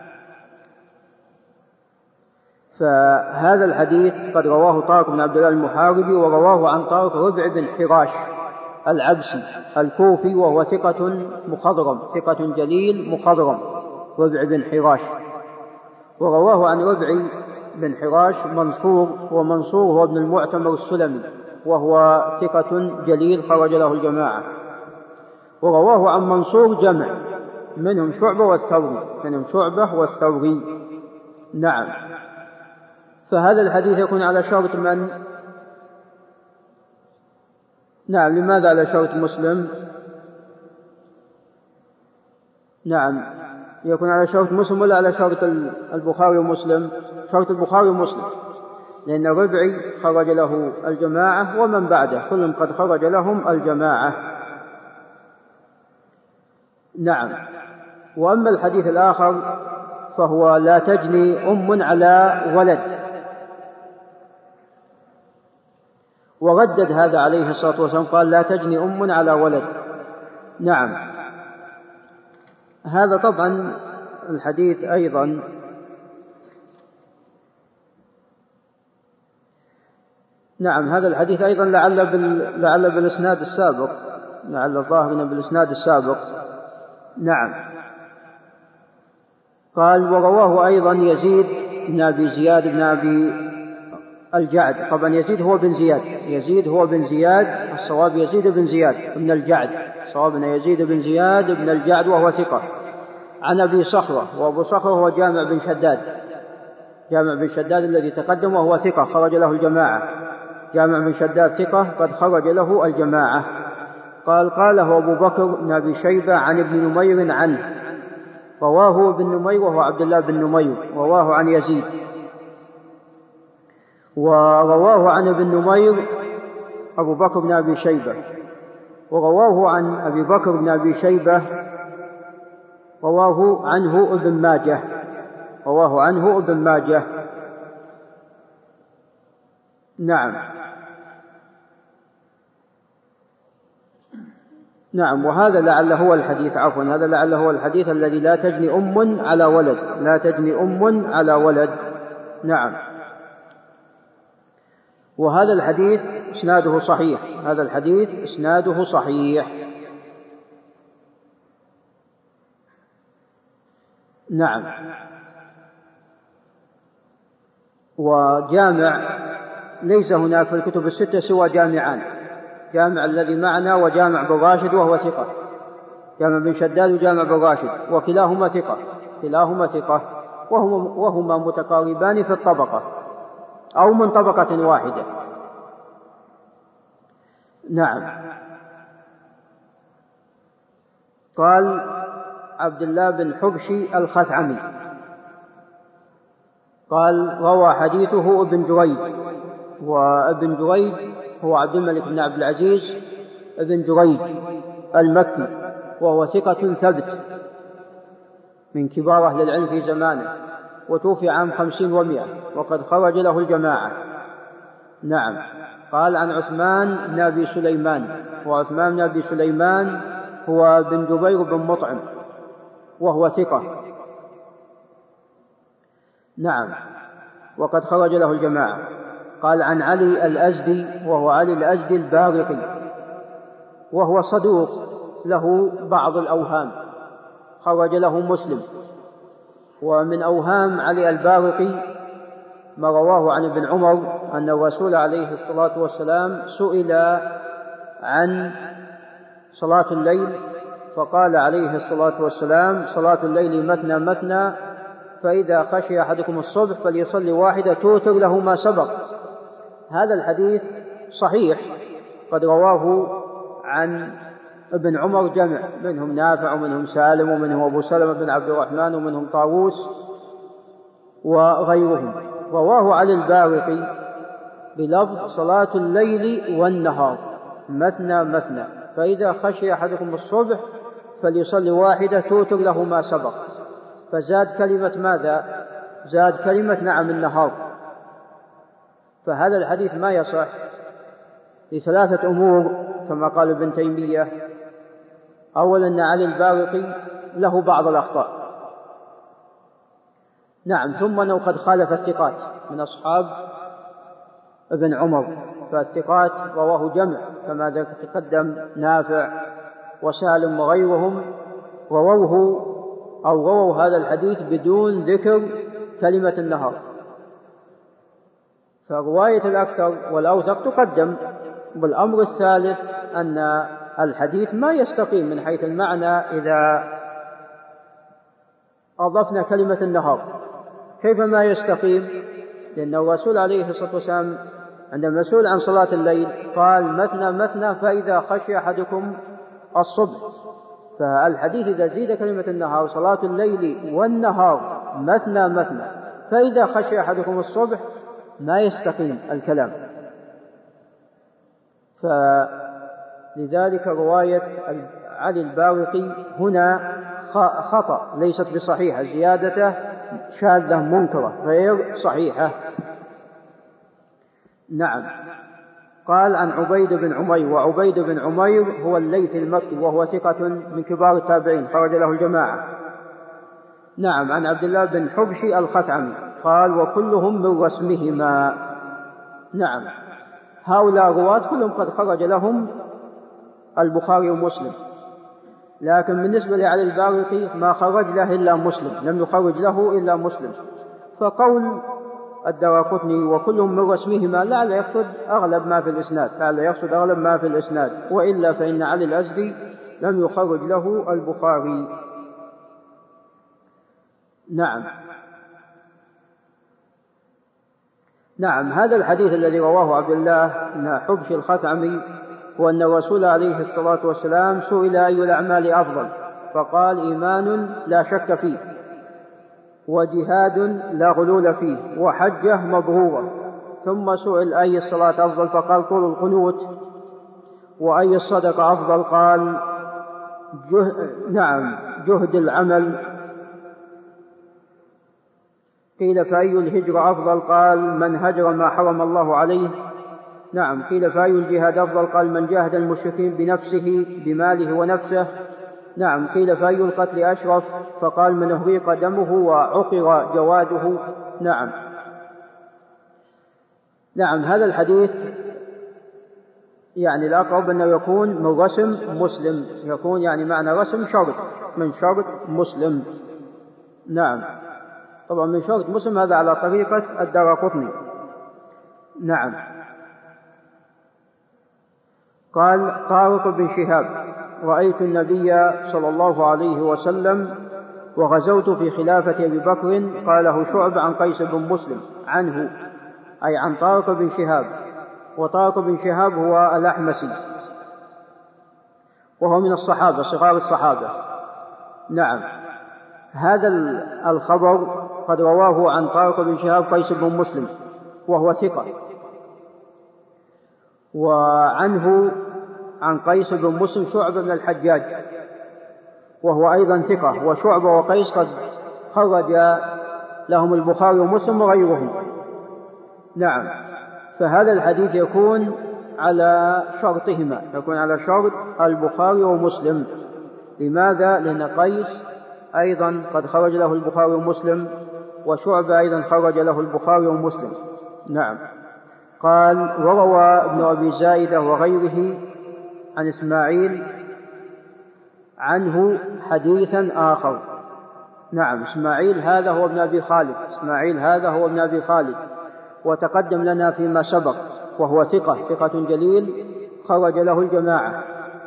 فهذا الحديث قد رواه طارق بن عبد الله المحاربي، ورواه عن طارق ربع بن حراش العبسي الكوفي، وهو ثقة مخضرم، ثقة جليل مخضرم، ربع بن حراش. ورواه عن ربع بن حراش منصور، ومنصور هو ابن المعتمر السلمي، وهو ثقة جليل خرج له الجماعة. ورواه عن منصور جمع، منهم شعبة والثوري منهم شعبة والثوري. نعم. فهذا الحديث يكون على شرط من؟ نعم. لماذا على شرط مسلم؟ نعم، يكون على شرط مسلم ولا على شرط البخاري ومسلم؟ شرط البخاري ومسلم، لأن الربعي خرج له الجماعة ومن بعده كلهم قد خرج لهم الجماعة. نعم. وأما الحديث الآخر فهو: لا تجني أم على ولد. وردد هذا عليه الصلاة والسلام، قال: لا تجني أم على ولد. نعم. هذا طبعا الحديث أيضا نعم هذا الحديث أيضا لعل, بال... لعل بالإسناد السابق، لعل الظاهر بالإسناد السابق. نعم. قال: ورواه أيضا يزيد بن أبي زياد بن أبي الجعد. طبعا يزيد هو بن زياد يزيد هو بن زياد الصواب يزيد بن زياد بن الجعد، صوابنا يزيد بن زياد بن الجعد، وهو ثقة. عن أبي صخرة، وأبو صخرة هو جامع بن شداد جامع بن شداد الذي تقدم، وهو ثقة خرج له الجماعة. جامع بن شداد ثقة قد خرج له الجماعة. قال: قاله أبو بكر بن أبي شيبة عن ابن نمير عنه. رواه ابن نمير وهو عبد الله بن نمير، رواه عن يزيد. ورواه عن ابن نمير أبو بكر بن أبي شيبة، ورواه عن أبي بكر بن أبي شيبة رواه عنه ابن ماجه رواه عنه ابن ماجه. نعم. نعم. وهذا لعل هو الحديث عفوا هذا لعل هو الحديث الذي لا تجني أم على ولد لا تجني أم على ولد. نعم. وهذا الحديث إسناده صحيح هذا الحديث إسناده صحيح. نعم. وجامع ليس هناك في الكتب الستة سوى جامعان: جامع الذي معنا وجامع بن راشد وهو ثقة، جامع بن شداد وجامع بن راشد، وكلاهما ثقة كلاهما ثقة وهما متقاربان في الطبقة أو من طبقة واحدة. نعم. قال عبد الله بن حبشي الخثعمي قال: روى حديثه ابن جريج، وابن جريج هو عبد الملك بن عبد العزيز ابن جريج المكي، وهو ثقة ثبت من كبار أهل العلم في زمانه، وتوفي عام خمسين ومئة، وقد خرج له الجماعة. نعم. قال عن عثمان بن أبي سليمان، وعثمان بن أبي سليمان هو بن جبير بن مطعم، وهو ثقة. نعم. وقد خرج له الجماعة. قال عن علي الأزدي، وهو علي الأزدي البارقي، وهو صدوق له بعض الأوهام خرج له مسلم. ومن أوهام علي البارقي ما رواه عن ابن عمر أن الرسول عليه الصلاة والسلام سئل عن صلاة الليل فقال عليه الصلاة والسلام: صلاة الليل مثنى مثنى، فإذا خشي أحدكم الصبح فليصلي واحدة توتر له ما سبق. هذا الحديث صحيح، قد رواه عن ابن عمر جمع، منهم نافع ومنهم سالم ومنهم أبو سلمة بن عبد الرحمن ومنهم طاووس وغيرهم. رواه علي البارقي بلفظ: صلاة الليل والنهار مثنى مثنى، فإذا خشي أحدكم الصبح فليصلي واحدة توتر له ما سبق. فزاد كلمة ماذا؟ زاد كلمة نعم النهار. فهذا الحديث ما يصح لثلاثة أمور كما قال ابن تيمية. أولا أن علي البارقي له بعض الأخطاء، نعم، ثم أنه قد خالف الثقات من أصحاب ابن عمر، فالثقات رواه جمع كما تقدم نافع وسالم وغيرهم رووه أو رووا هذا الحديث بدون ذكر كلمة النهار. فرواية الأكثر والأوثق تقدم. والأمر الثالث أن الحديث ما يستقيم من حيث المعنى إذا أضفنا كلمة النهار. كيف ما يستقيم؟ لأن الرسول عليه الصلاة والسلام عندما مسؤول عن صلاة الليل قال: مثنى مثنى، فإذا خشي أحدكم الصبح. فالحديث إذا زيد كلمة النهار: صلاة الليل والنهار مثنى مثنى، فإذا خشي أحدكم الصبح، ما يستقيم الكلام. فلذلك رواية علي البارقي هنا خطأ، ليست بصحيحة، زيادته شاذة منكرة غير صحيحة. نعم. قال عن عبيد بن عمير، وعبيد بن عمير هو الليث المكي وهو ثقة من كبار التابعين خرج له الجماعة. نعم. عن عبد الله بن حبشي الخثعمي قال: وكلهم من رسمهما. نعم. هؤلاء الرواة كلهم قد خرج لهم البخاري ومسلم، لكن بالنسبة لعلي البارقي ما خرج له إلا مسلم، لم يخرج له إلا مسلم. فقول الدارقطني وكلهم من رسمهما لعل يقصد أغلب ما في الإسناد، لعل يقصد أغلب ما في الإسناد، وإلا فإن علي الأزدي لم يخرج له البخاري. نعم. نعم. هذا الحديث الذي رواه عبد الله بن حبشي الخثعمي هو أن الرسول عليه الصلاة والسلام سئل: أي الأعمال أفضل؟ فقال: إيمان لا شك فيه، وجهاد لا غلول فيه، وحجة مبرورة. ثم سئل: أي الصلاة أفضل؟ فقال: طول القنوت. وأي الصدقة أفضل؟ قال: جه... نعم جهد العمل. قيل: فأي الهجرة أفضل؟ قال: من هجر ما حرم الله عليه. نعم. قيل: فأي الجهاد أفضل؟ قال: من جاهد المشركين بنفسه بماله ونفسه. نعم. قيل: فأي القتل أشرف؟ فقال: من أهريق دمه وعقر جواده. نعم. نعم. هذا الحديث يعني الأقرب أنه يكون من رسم مسلم، يكون يعني معنى رسم شرط من شرط مسلم. نعم. طبعا من شرط مسلم هذا على طريقة الدارقطني. نعم. قال طارق بن شهاب: رأيت النبي صلى الله عليه وسلم وغزوت في خلافة أبي بكر. قاله شعب عن قيس بن مسلم عنه، أي عن طارق بن شهاب. وطارق بن شهاب هو الأحمسي وهو من الصحابة صغار الصحابة. نعم. هذا الخبر قد رواه عن طارق بن شهاب قيس بن مسلم وهو ثقة، وعنه عن قيس بن مسلم شعبة بن الحجاج وهو أيضا ثقة. وشعبة وقيس قد خرج لهم البخاري ومسلم وغيرهم. نعم. فهذا الحديث يكون على شرطهما، يكون على شرط البخاري ومسلم. لماذا؟ لأن قيس أيضا قد خرج له البخاري ومسلم، وشعبة أيضا خرج له البخاري ومسلم. نعم. قال: وروى ابن أبي زائدة وغيره عن إسماعيل عنه حديثا آخر. نعم، إسماعيل هذا هو ابن أبي خالد، إسماعيل هذا هو ابن أبي خالد، وتقدم لنا فيما سبق، وهو ثقة ثقة جليل خرج له الجماعة.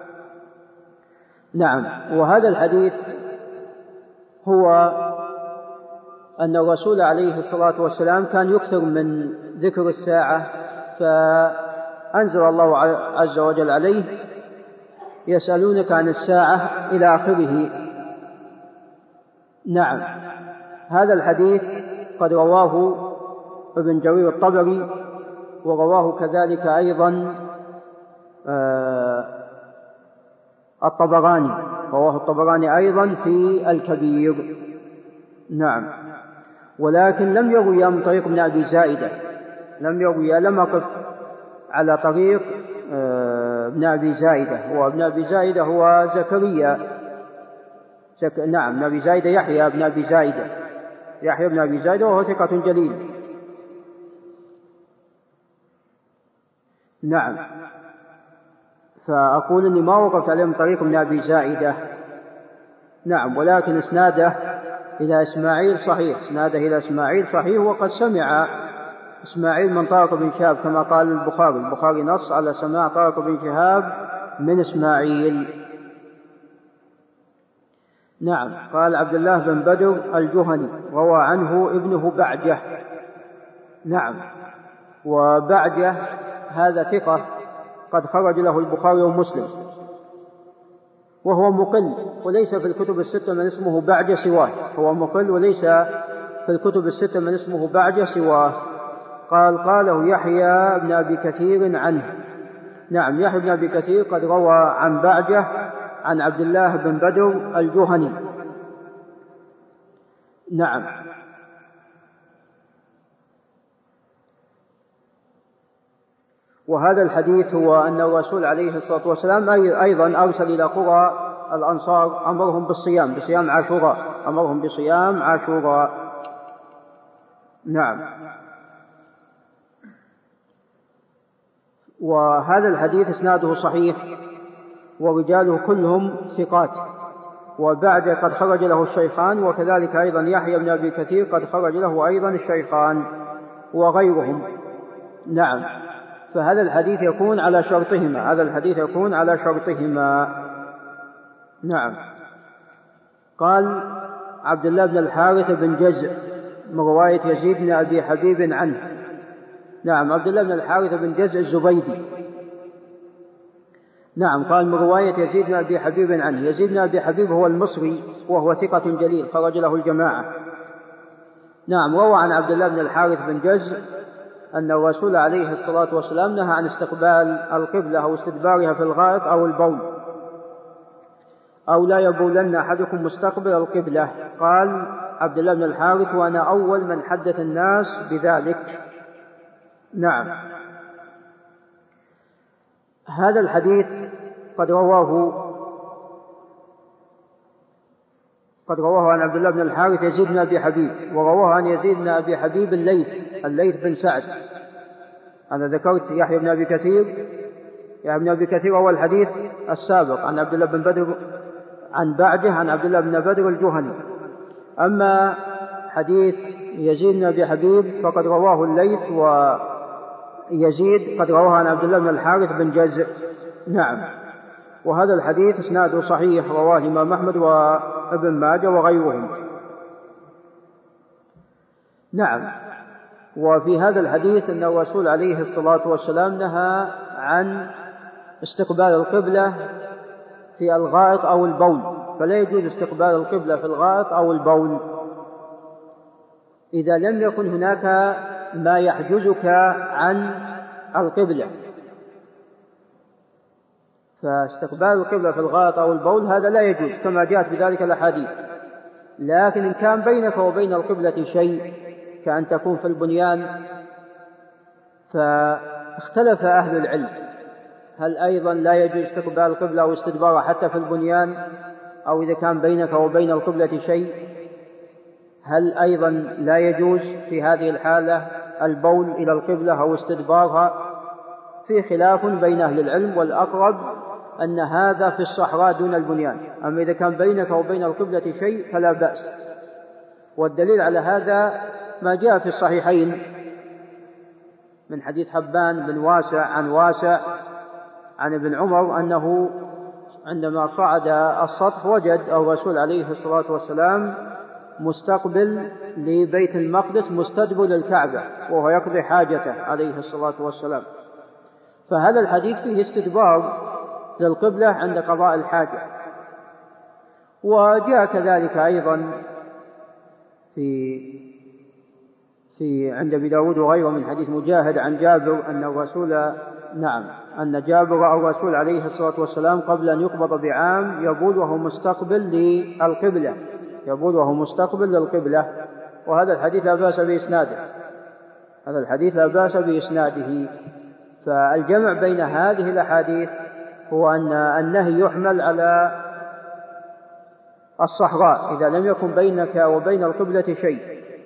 نعم. وهذا الحديث هو أن الرسول عليه الصلاة والسلام كان يكثر من ذكر الساعة، فأنزل الله عز وجل عليه: يسألونك عن الساعة إلى آخره. نعم. هذا الحديث قد رواه ابن جرير الطبري، ورواه كذلك أيضا الطبراني، رواه الطبراني أيضا في الكبير. نعم. ولكن لم يروي من طريق ابن أبي زائدة، لم يروي، لم أقف على طريق ابن أبي زائدة، وابن أبي زائدة هو زكريا زك... نعم ابن أبي زائدة يحيى ابن أبي زائدة يحيى ابن أبي زائدة، وهو ثقة جليل. نعم. فأقول أني ما وقفت عليه من طريق ابن أبي زائدة. نعم. ولكن إسناده إلى إسماعيل صحيح، إسناده إلى إسماعيل صحيح، وقد سمع إسماعيل من طارق بن شهاب كما قال البخاري، البخاري نص على سماع طارق بن شهاب من إسماعيل. نعم. قال عبد الله بن بدر الجهني روى عنه ابنه بعجة. نعم. وبعجة هذا ثقة قد خرج له البخاري ومسلم، وهو مقل، وليس في الكتب الستة من اسمه بعجة سواه، هو مقل وليس في الكتب الستة من اسمه بعجة سواه. قال قاله يحيى بن أبي كثير عنه. نعم. يحيى بن أبي كثير قد روى عن بعجة عن عبد الله بن بدر الجهني. نعم. وهذا الحديث هو أن الرسول عليه الصلاة والسلام أيضا أرسل إلى قرى الأنصار أمرهم بالصيام بصيام عاشوراء أمرهم بصيام عاشوراء. نعم. وهذا الحديث إسناده صحيح، ورجاله كلهم ثقات، وبعد قد خرج له الشيخان، وكذلك أيضا يحيى بن أبي كثير قد خرج له أيضا الشيخان وغيرهم. نعم. فهذا الحديث يكون على شرطهما هذا الحديث يكون على شرطهما. نعم. قال عبد الله بن الحارث بن جزء من رواية يزيد بن أبي حبيب عنه. نعم. عبد الله بن الحارث بن جزء الزبيدي. نعم. قال من رواية يزيد بن أبي حبيب عنه. يزيد بن أبي حبيب هو المصري، وهو ثقة جليل خرج له الجماعة. نعم. روى عن عبد الله بن الحارث بن جزء أن الرسول عليه الصلاة والسلام نهى عن استقبال القبلة أو استدبارها في الغائط أو البول، أو لا يبولن أحدكم مستقبل القبلة. قال عبد الله بن الحارث: وأنا أول من حدث الناس بذلك. نعم. هذا الحديث قد رواه قد رواه عن عبد الله بن الحارث يزيد بن أبي حبيب، ورواه عن يزيد بن أبي حبيب الليث الليث بن سعد. أنا ذكرت يحيى بن أبي كثير يحيى بن أبي كثير هو الحديث السابق عن عبد الله بن بدر عن بعجة عن عبد الله بن بدر الجهني. أما حديث يزيد بن أبي حبيب فقد رواه الليث، ويزيد قد رواه عن عبد الله بن الحارث بن جزء. نعم. وهذا الحديث اسناده صحيح، رواه الإمام أحمد وابن ماجه وغيرهم. نعم. وفي هذا الحديث أن الرسول عليه الصلاة والسلام نهى عن استقبال القبلة في الغائط أو البول، فلا يجوز استقبال القبلة في الغائط أو البول إذا لم يكن هناك ما يحجزك عن القبلة. فاستقبال القبلة في الغائط أو البول هذا لا يجوز كما جاءت بذلك الأحاديث. لكن إن كان بينك وبين القبلة شيء كأن تكون في البنيان، فاختلف أهل العلم هل أيضا لا يجوز استقبال القبلة أو استدبارها حتى في البنيان، أو إذا كان بينك وبين القبلة شيء هل أيضا لا يجوز في هذه الحالة البول إلى القبلة أو استدبارها. في خلاف بين أهل العلم، والأقرب أن هذا في الصحراء دون البنيان، أما إذا كان بينك وبين القبلة شيء فلا بأس. والدليل على هذا ما جاء في الصحيحين من حديث حبان بن واسع عن واسع عن ابن عمر أنه عندما صعد السطح وجد الرسول عليه الصلاة والسلام مستقبل لبيت المقدس مستدبر للكعبة وهو يقضي حاجته عليه الصلاة والسلام. فهذا الحديث فيه استدبار للقبلة عند قضاء الحاجة. وجاء كذلك أيضا في في عند أبي داود وغيره من حديث مجاهد عن جابر أن الرسول نعم أن جابر رأى الرسول عليه الصلاة والسلام قبل أن يقبض بعام يبول وهو مستقبل للقبلة يبول وهو مستقبل للقبلة. وهذا الحديث لا بأس بإسناده هذا الحديث لا بأس بإسناده. فالجمع بين هذه الأحاديث هو أن النهي يحمل على الصحراء إذا لم يكن بينك وبين القبلة شيء.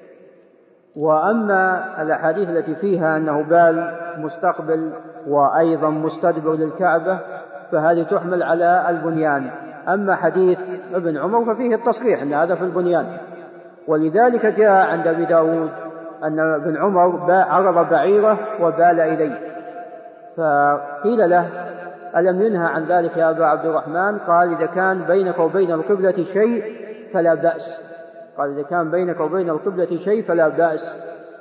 وأما الأحاديث التي فيها أنه بال مستقبل وأيضا مستدبر للكعبة فهذه تحمل على البنيان. أما حديث ابن عمر ففيه التصريح أن هذا في البنيان. ولذلك جاء عند أبي داود أن ابن عمر عرض بعيره وبال إليه، فقيل له ألم ينهى عن ذلك يا أبا عبد الرحمن؟ قال إذا كان بينك وبين القبلة شيء فلا بأس قال إذا كان بينك وبين القبلة شيء فلا بأس.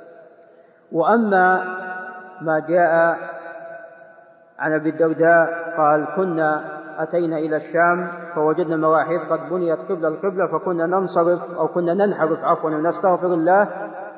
وأما ما جاء عن أبي الدرداء قال كنا أتينا إلى الشام فوجدنا مراحيض قد بنيت قبل القبلة فكنا ننصرف أو كنا ننحرف عفوا ونستغفر الله،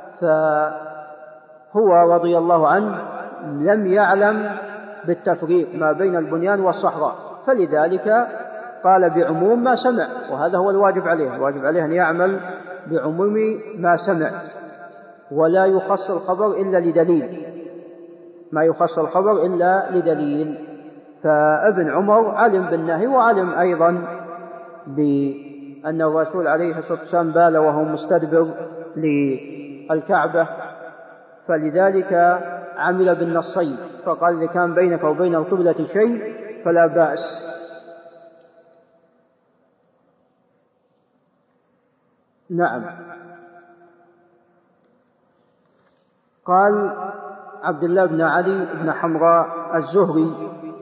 فهو رضي الله عنه لم يعلم بالتفريق ما بين البنيان والصحراء، فلذلك قال بعموم ما سمع، وهذا هو الواجب عليه الواجب عليه أن يعمل بعموم ما سمع ولا يخص الخبر إلا لدليل ما يخص الخبر إلا لدليل. فابن عمر علم بالنهي وعلم أيضا بأن الرسول عليه الصلاة والسلام بال وهو مستدبر للكعبة، فلذلك عمل بالنصين فقال إذا كان بينك وبين القبلة شيء فلا بأس. نعم. قال عبد الله بن علي بن حمراء الزهري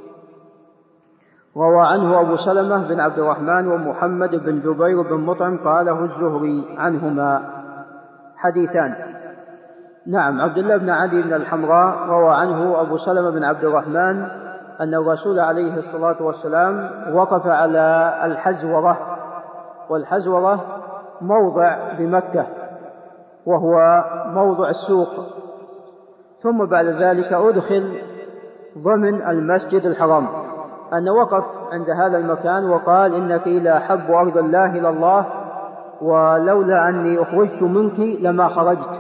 روى عنه أبو سلمة بن عبد الرحمن ومحمد بن جبير بن مطعم قاله الزهري عنهما حديثان. نعم. عبد الله بن علي بن الحمراء روى عنه أبو سلمة بن عبد الرحمن أن الرسول عليه الصلاة والسلام وقف على الحزورة، والحزورة موضع بمكة وهو موضع السوق، ثم بعد ذلك أدخل ضمن المسجد الحرام، أن وقف عند هذا المكان وقال إنك لأحب أرض الله إلى الله ولولا أني أخرجت منك لما خرجت.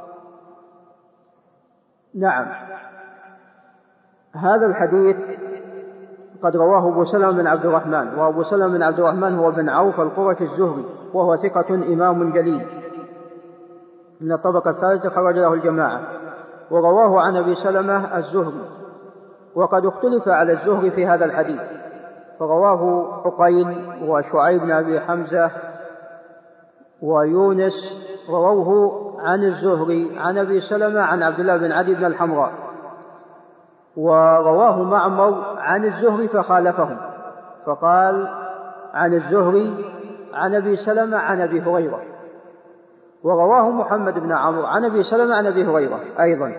نعم. هذا الحديث قد رواه أبو سلمة بن عبد الرحمن، وأبو سلمة بن عبد الرحمن هو بن عوف القرشي الزهري وهو ثقة إمام جليل من الطبقة الثالثة خرج له الجماعة، ورواه عن أبي سلمة الزهري. وقد اختلف على الزهري في هذا الحديث، فرواه عقيل وشعيب بن أبي حمزة ويونس رووه عن الزهري عن أبي سلمة عن عبد الله بن عدي بن الحمراء، ورواه معمر عن الزهري فخالفهم فقال عن الزهري عن أبي سلمة عن أبي هريرة، ورواه محمد بن عمرو عن أبي سلمة عن أبي هريرة أيضا.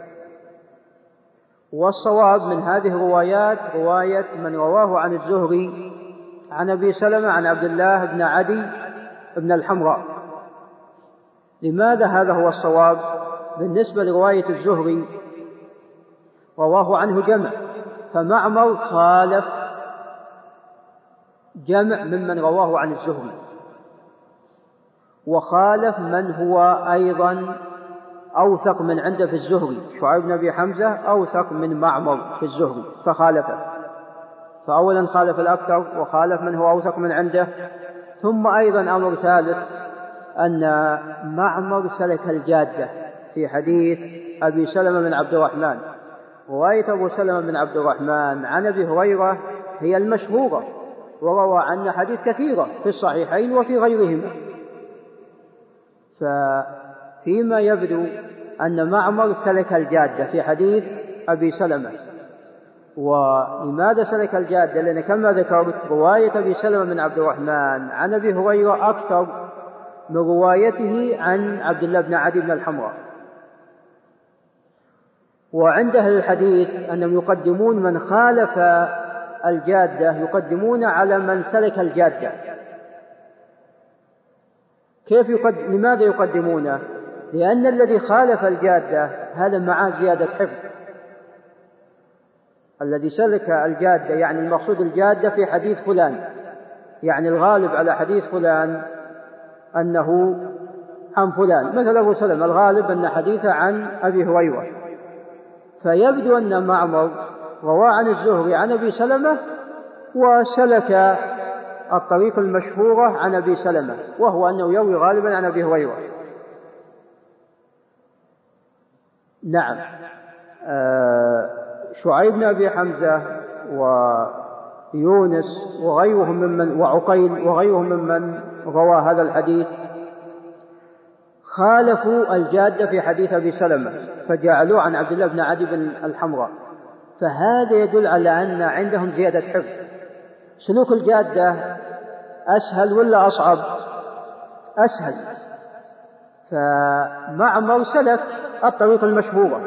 والصواب من هذه الروايات رواية من رواه عن الزهري عن أبي سلمة عن عبد الله بن عدي بن الحمراء. لماذا هذا هو الصواب؟ بالنسبة لرواية الزهري رواه عنه جمع، فمعمر خالف جمع ممن رواه عن الزهري، وخالف من هو أيضا أوثق من عنده في الزهري، شعيب بن أبي حمزة أوثق من معمر في الزهري فخالفه، فأولا خالف الأكثر وخالف من هو أوثق من عنده. ثم أيضا أمر ثالث أن معمر سلك الجادة في حديث أبي سلمة بن عبد الرحمن. رواية أبو سلمة بن عبد الرحمن عن أبي هريرة هي المشهورة، وروى عنا حديث كثيرة في الصحيحين وفي غيرهما. ففيما يبدو أن معمر سلك الجادة في حديث أبي سلمة. ولماذا سلك الجادة؟ لأن كما ذكرت رواية أبي سلمة من عبد الرحمن عن أبي هريرة أكثر من روايته عن عبد الله بن عدي بن الحمراء. وعند أهل الحديث أنهم يقدمون من خالف الجادة، يقدمون على من سلك الجادة. كيف يقدم؟ لماذا يقدمونه؟ لأن الذي خالف الجادة هذا معه زيادة حفظ. الذي سلك الجادة يعني المقصود الجادة في حديث فلان، يعني الغالب على حديث فلان أنه عن فلان، مثل أبو سلمة الغالب أن حديثه عن أبي هريرة، فيبدو أن معمر روى عن الزهري عن أبي سلمة وسلك الطريق المشهورة عن أبي سلمة، وهو أنه يروي غالبا عن أبي هريرة. نعم. آه شعيب بن أبي حمزة ويونس وغيرهم ممن وعقيل وغيرهم ممن روى هذا الحديث خالفوا الجادة في حديث أبي سلمة فجعلوه عن عبد الله بن عدي بن الحمراء، فهذا يدل على أن عندهم زيادة حفظ. سلوك الجادة أسهل ولا أصعب؟ أسهل. فمعمر سلك الطريق المشهورة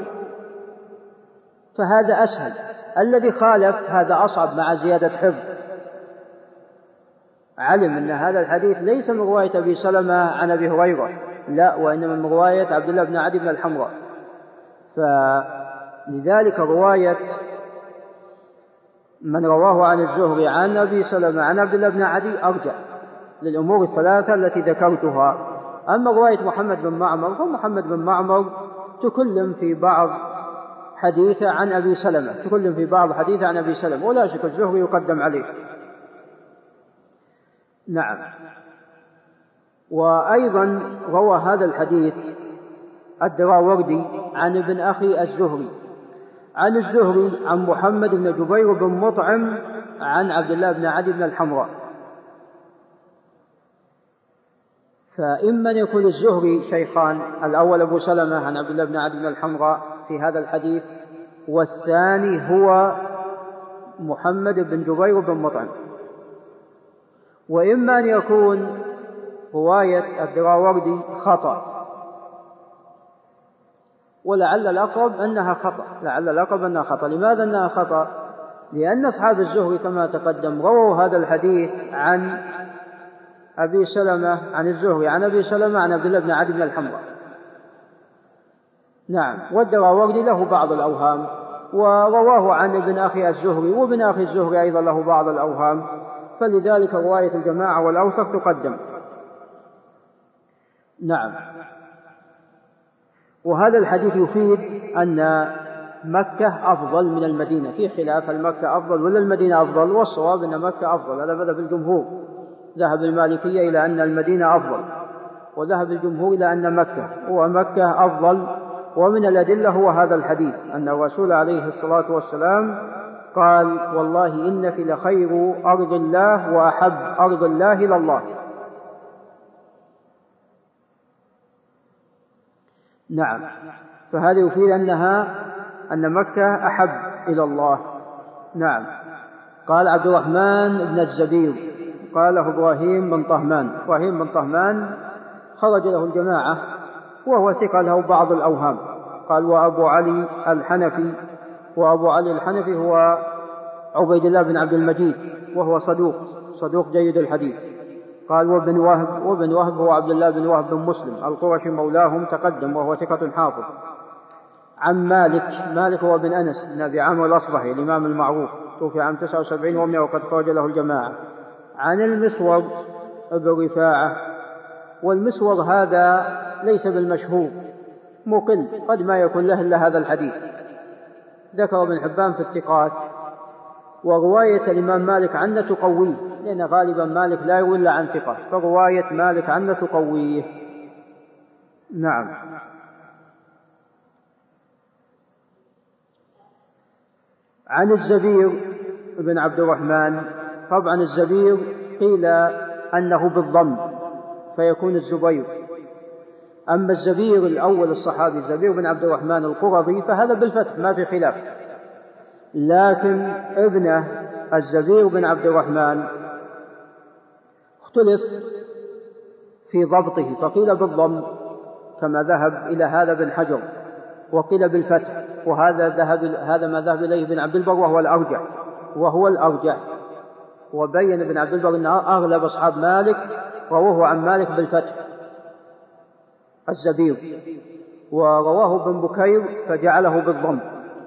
فهذا أسهل. الذي خالف هذا أصعب مع زيادة حفظ. علم أن هذا الحديث ليس من رواية أبي سلمة عن أبي هريرة، لا، وإنما من رواية عبد الله بن عدي بن الحمراء. فلذلك رواية من رواه عن الزهري عن أبي سلمة عن عبد الله بن عدي أرجع للأمور الثلاثة التي ذكرتها. أما رواية محمد بن معمر فمحمد بن معمر تكلم في بعض حديثة عن أبي سلمة تكلم في بعض حديثة عن أبي سلمة، ولا شك الزهري يقدم عليه. نعم. وأيضا روى هذا الحديث الدراوردي عن ابن أخي الزهري عن الزهري عن محمد بن جبير بن مطعم عن عبد الله بن عدي بن الحمراء. فإما أن يكون الزهري شيخان، الأول أبو سلمة عن عبد الله بن عدي بن الحمراء في هذا الحديث، والثاني هو محمد بن جبير بن مطعم. وإما أن يكون رواية الدراوردي خطأ، ولعل الأقرب أنها خطأ لعل الأقرب أنها خطأ لماذا أنها خطأ؟ لأن أصحاب الزهري كما تقدم رووا هذا الحديث عن أبي سلمة عن الزهري عن أبي سلمة عن عبد الله بن عدي بن الحمراء. نعم. والدراوردي له بعض الأوهام، ورواه عن ابن أخي الزهري، وابن أخي الزهري أيضا له بعض الأوهام، فلذلك رواية الجماعة والأوثق تقدم. نعم. وهذا الحديث يفيد أن مكة أفضل من المدينة، في خلاف المكة أفضل ولا المدينة أفضل، والصواب أن مكة أفضل. هذا مذهب الجمهور، ذهب المالكية إلى أن المدينة أفضل، وذهب الجمهور إلى أن مكة ومكة أفضل. ومن الأدلة هو هذا الحديث أن الرسول عليه الصلاة والسلام قال: والله إنك لخير أرض الله وأحب أرض الله إلى الله. نعم. فهذا يفيد أنها أن مكة أحب إلى الله. نعم. قال عبد الرحمن بن الزبير قاله إبراهيم بن طهمان. إبراهيم بن طهمان خرج له الجماعة وهو ثقة له بعض الأوهام. قال: وأبو علي الحنفي وأبو علي الحنفي هو عبيد الله بن عبد المجيد وهو صدوق صدوق جيد الحديث. قال: وابن وهب وابن وهب هو عبد الله بن وهب بن مسلم القرشي مولاهم تقدم وهو ثقة حافظ. عن مالك مالك هو بن أنس بن أبي عامر الأصبحي الإمام المعروف، توفي عام تسعة وسبعين ومئة وقد خرج له الجماعة. عن المسور ابن رفاعة، والمسور هذا ليس بالمشهور، مقل، قد ما يكون له إلا هذا الحديث. ذكر ابن حبان في الثقات. ورواية الإمام مالك عنه تقويه، لأن غالبا مالك لا يروي إلا عن ثقة، فرواية مالك عنه تقويه. نعم. عن الزبير بن عبد الرحمن. طبعا الزبير قيل أنه بالضم فيكون الزبير. أما الزبير الأول الصحابي الزبير بن عبد الرحمن القرظي فهذا بالفتح ما في خلاف، لكن ابنه الزبير بن عبد الرحمن اختلف في ضبطه، فقيل بالضم كما ذهب إلى هذا بن حجر، وقيل بالفتح، وهذا ذهب هذا ما ذهب إليه ابن عبد البر وهو الأرجح وهو الأرجح وبين ابن عبد البر أن أغلب أصحاب مالك رواه عن مالك بالفتح الزبير، ورواه ابن بكير فجعله بالضم،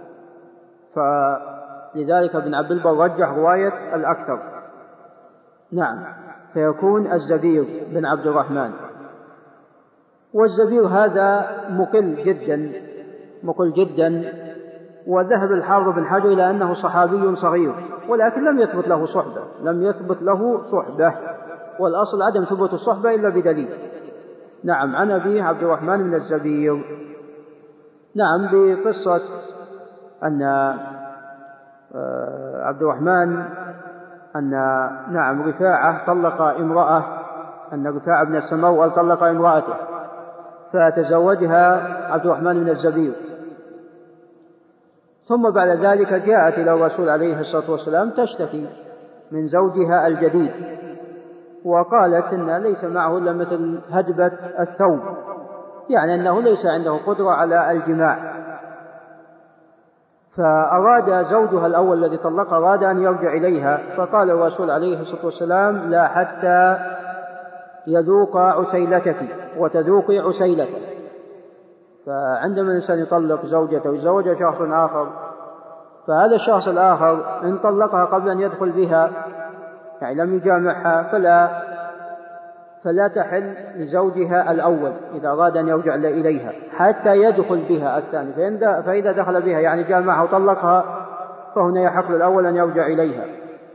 فلذلك ابن عبد البر رجح رواية الأكثر. نعم، فيكون الزبير بن عبد الرحمن. والزبير هذا مقل جدا مقل جدا وذهب الحافظ بن حجر إلى أنه صحابي صغير، ولكن لم يثبت له صحبة لم يثبت له صحبة والأصل عدم ثبوت الصحبة إلا بدليل. نعم، عن أبيه عبد الرحمن بن الزبير. نعم، بقصة أن عبد الرحمن أن نعم رفاعة طلق امرأة أن رفاعة بن السماوال طلق امرأته فتزوجها عبد الرحمن بن الزبير، ثم بعد ذلك جاءت إلى الرسول عليه الصلاة والسلام تشتكي من زوجها الجديد، وقالت إن ليس معه إلا مثل هدبة الثوب، يعني أنه ليس عنده قدرة على الجماع. فأراد زوجها الأول الذي طلقها أراد أن يرجع إليها، فقال الرسول عليه الصلاة والسلام: لا حتى يذوق عسيلتك وتذوقي عسيلته. فعندما الإنسان يطلق زوجته ويتزوج شخص آخر، فهذا الشخص الآخر إن طلقها قبل أن يدخل بها يعني لم يجامعها فلا فلا تحل لزوجها الأول إذا أراد أن يرجع إليها حتى يدخل بها الثاني، فإذا دخل بها يعني جامعها وطلقها فهنا يحق الأول أن يرجع إليها.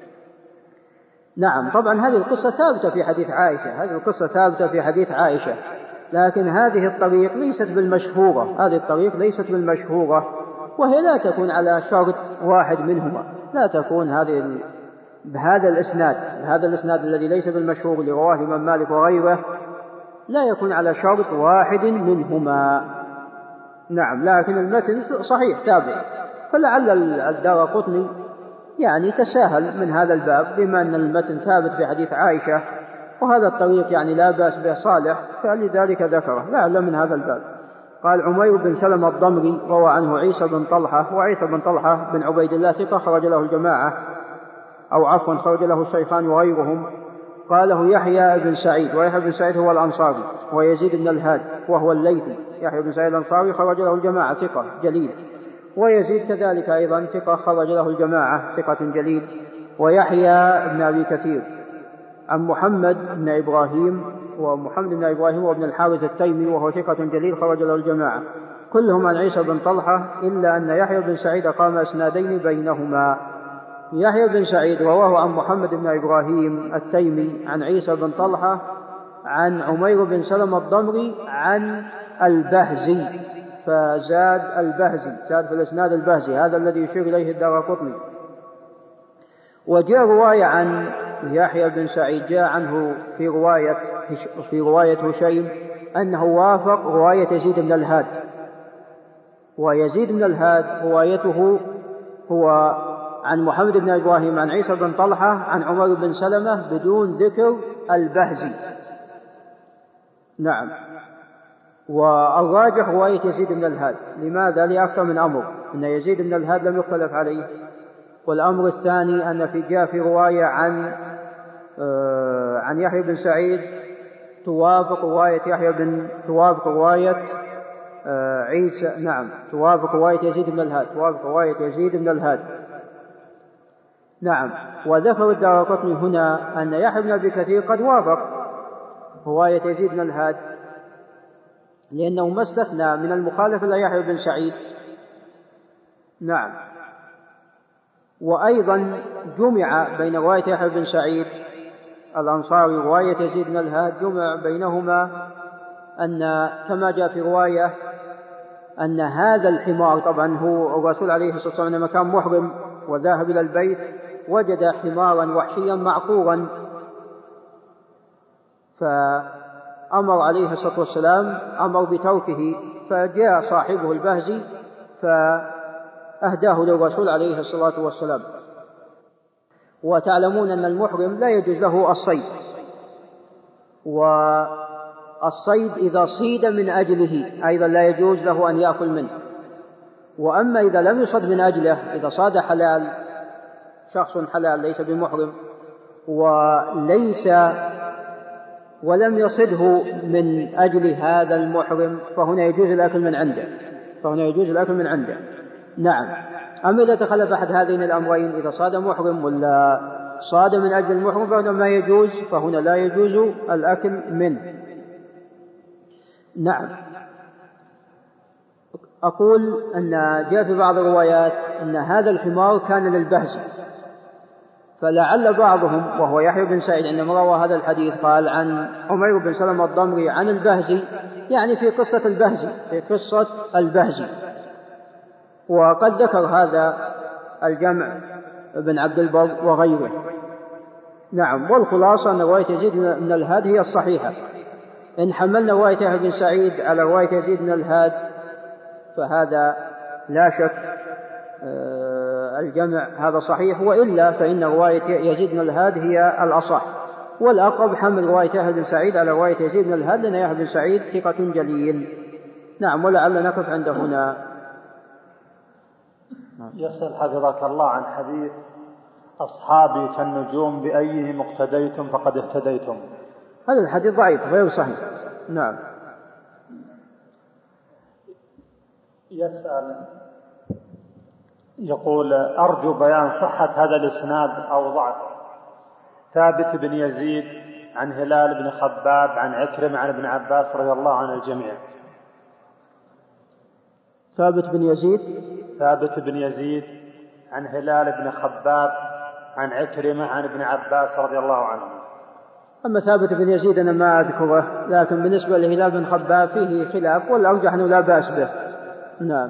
نعم، طبعا هذه القصة ثابتة في حديث عائشة هذه القصة ثابتة في حديث عائشة لكن هذه الطريق ليست بالمشهورة هذه الطريق ليست بالمشهورة وهي لا تكون على شرط واحد منهما، لا تكون هذه بهذا الإسناد هذا الإسناد الذي ليس بالمشهور لرواه الإمام مالك وغيره لا يكون على شرط واحد منهما. نعم، لكن المتن صحيح ثابت، فلعل الدارقطني يعني تساهل من هذا الباب بما أن المتن ثابت في حديث عائشة وهذا الطريق يعني لا بأس به صالح، فلذلك ذكره لعل من هذا الباب. قال: عمير بن سلمة الضمري روى عنه عيسى بن طلحة، وعيسى بن طلحة بن عبيد الله ثقة خرج له الجماعة أو عفوا خرج له الشيخان وغيرهم. قاله يحيى بن سعيد، ويحيى بن سعيد هو الأنصاري، ويزيد بن الهاد وهو الليثي. يحيى بن سعيد الأنصاري خرج له الجماعة ثقة جليل، ويزيد كذلك أيضا ثقة خرج له الجماعة ثقة جليل. ويحيى بن أبي كثير عن محمد بن إبراهيم، ومحمد بن إبراهيم وابن الحارث التيمي وهو ثقة جليل خرج له الجماعة كلهم عن عيسى بن طلحة، إلا أن يحيى بن سعيد قام إسنادين بينهما. يحيى بن سعيد رواه عن محمد بن إبراهيم التيمي عن عيسى بن طلحة عن عمير بن سلمة الضمري عن البهزي، فزاد البهزي زاد في الإسناد البهزي، هذا الذي يشير إليه الدارقطني. وجاء رواية عن يحيى بن سعيد جاء عنه في رواية في رواية هشيم أنه وافق رواية يزيد بن الهاد، ويزيد بن الهاد روايته هو عن محمد بن إبراهيم عن عيسى بن طلحة عن عمر بن سلمة بدون ذكر البهزي. نعم، والراجح رواية يزيد بن الهاد. لماذا؟ لأكثر من أمر، أن يزيد بن الهاد لم يختلف عليه، والأمر الثاني أن في جاء في رواية عن آه عن يحيى بن سعيد توافق رواية يحيى بن توافق رواية آه عيسى نعم توافق رواية يزيد بن الهاد توافق رواية يزيد بن الهاد. نعم، وذكر الدارقطني هنا أن يحيى بن أبي كثير قد وافق رواية يزيد بن الهاد، لأنه ما استثنى من المخالف إلا يحيى بن سعيد. نعم، وأيضا جمع بين رواية يحيى بن سعيد الأنصاري ورواية يزيد بن الهاد، جمع بينهما أن كما جاء في رواية أن هذا الحمار، طبعا هو الرسول عليه الصلاة والسلام لما كان محرم وذاهب إلى البيت وجد حمارا وحشيا معقورا، فأمر عليه الصلاة والسلام أمر بتركه، فجاء صاحبه البهزي فأهداه للرسول عليه الصلاة والسلام. وتعلمون أن المحرم لا يجوز له الصيد، والصيد إذا صيد من أجله أيضا لا يجوز له أن يأكل منه. وأما إذا لم يصد من أجله، إذا صاد حلال شخص حلال ليس بمحرم وليس ولم يصده من أجل هذا المحرم، فهنا يجوز الأكل من عنده فهنا يجوز الأكل من عنده نعم. أما إذا تخلف أحد هذين الأمرين، إذا صاد محرم ولا صاد من أجل المحرم، فهنا ما يجوز فهنا لا يجوز الأكل منه. نعم. أقول أن جاء في بعض الروايات أن هذا الحمار كان للبهز، فلعل بعضهم وهو يحيى بن سعيد عندما روى هذا الحديث قال عن عمير بن سلمة الضمري عن البهزي، يعني في قصة البهزي في قصة البهزي وقد ذكر هذا الجمع بن عبد البر وغيره. نعم. والخلاصة أن رواية يزيد بن الهاد هي الصحيحة. إن حملنا رواية يحيى بن سعيد على رواية يزيد بن الهاد فهذا لا شك الجمع هذا صحيح، وإلا فإن رواية يزيد بن الهاد هي الأصح، والأقرب حمل رواية يحيى بن سعيد على رواية يزيد بن الهاد، لأن يحيى بن سعيد ثقة جليل. نعم. ولعل نقف عند هنا. يسأل حفظك الله عن حديث أصحابي كالنجوم بأيهم اقتديتم فقد اهتديتم. هذا الحديث ضعيف غير صحيح. نعم. يسأل يقول أرجو بيان صحة هذا الإسناد أو ضعفه. ثابت بن يزيد عن هلال بن خباب عن عكرمة عن ابن عباس رضي الله عن الجميع. ثابت بن يزيد ثابت بن يزيد عن هلال بن خباب عن عكرمة عن ابن عباس رضي الله عنه. أما ثابت بن يزيد أنا ما أذكره، لكن بالنسبة لهلال بن خباب فيه خلاف، والأرجح أنه لا بأس به. نعم.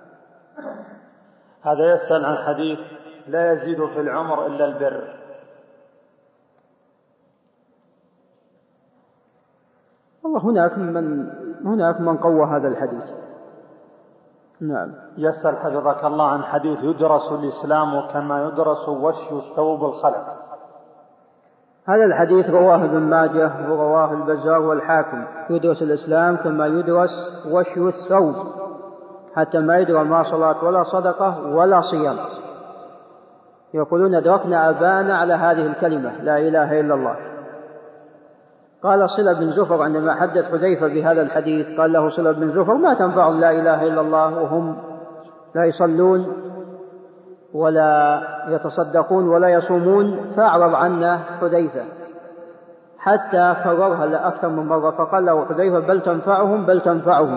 هذا يسأل عن حديث لا يزيد في العمر إلا البر. والله هناك من هناك من قوى هذا الحديث. نعم. يسأل حفظك الله عن حديث يدرس الإسلام كما يدرس وشي الثوب الخلق. هذا الحديث رواه ابن ماجه ورواه البزار والحاكم. يدرس الإسلام كما يدرس وشي الثوب، حتى ما يدرى ما صلاة ولا صدقة ولا صيام. يقولون أدركنا آباءنا على هذه الكلمة لا إله إلا الله. قال صلة بن زفر عندما حدث حذيفة بهذا الحديث قال له صلة بن زفر ما تنفعهم لا إله إلا الله وهم لا يصلون ولا يتصدقون ولا يصومون، فأعرض عنا حذيفة حتى كررها لأكثر من مرة، فقال له حذيفة بل تنفعهم بل تنفعهم.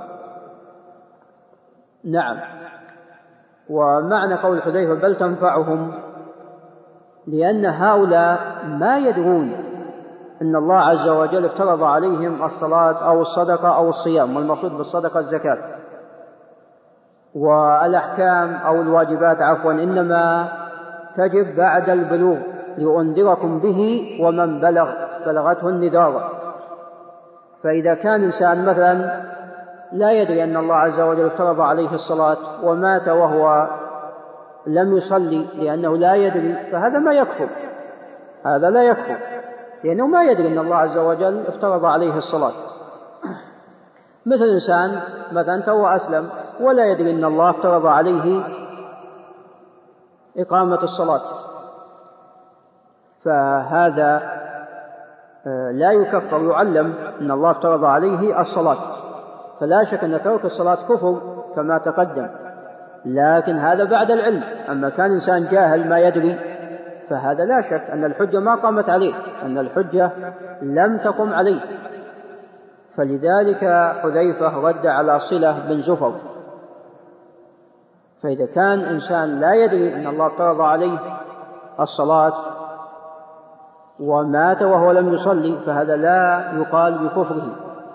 نعم. ومعنى قول حذيفة بل تنفعهم لأن هؤلاء ما يدرون أن الله عز وجل افترض عليهم الصلاة أو الصدقة أو الصيام، والمقصود بالصدقة الزكاة، والأحكام أو الواجبات عفوا إنما تجب بعد البلوغ لأنذركم به ومن بلغ بلغته النذارة. فإذا كان إنسان مثلا لا يدري أن الله عز وجل افترض عليه الصلاة ومات وهو لم يصلي لأنه لا يدري، فهذا ما يكفر، هذا لا يكفر لأنه ما يدري أن الله عز وجل افترض عليه الصلاة. مثل إنسان مثلا تو أسلم ولا يدري أن الله افترض عليه إقامة الصلاة، فهذا لا يكفر، يعلم أن الله افترض عليه الصلاة، فلا شك أن ترك الصلاة كفر كما تقدم، لكن هذا بعد العلم. أما كان إنسان جاهل ما يدري فهذا لا شك أن الحجة ما قامت عليه، أن الحجة لم تقم عليه. فلذلك حذيفة رد على صلة بن زفر. فإذا كان إنسان لا يدري أن الله افترض عليه الصلاة ومات وهو لم يصلي فهذا لا يقال بكفره،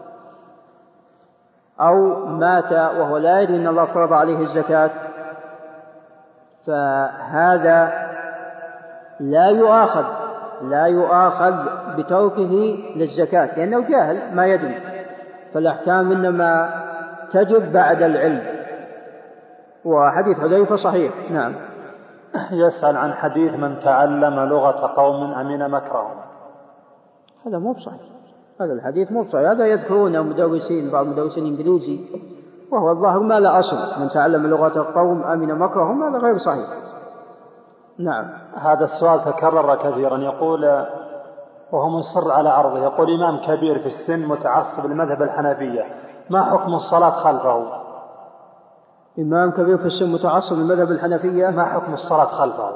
أو مات وهو لا يدري أن الله افترض عليه الزكاة فهذا لا يؤاخذ لا يؤاخذ بتركه للزكاة لأنه جاهل ما يدري، فالأحكام إنما تجب بعد العلم. وحديث حذيفة صحيح. نعم. يسأل عن حديث من تعلم لغة قوم أمن مكرهم. هذا مو بصحيح، هذا الحديث مو بصحيح، هذا يذكرون مدرسين بعض مدرسين إنجليزي وهو الظاهر ما لا أصل، من تعلم لغة القوم أمن مكرهم، هذا غير صحيح. نعم. هذا السؤال تكرر كثيرا، يقول وهو مصر على عرضه، يقول إمام كبير في السن متعصب للمذهب الحنفية، ما حكم الصلاة خلفه؟ إمام كبير في السن متعصب للمذهب الحنفية، ما حكم الصلاة خلفه؟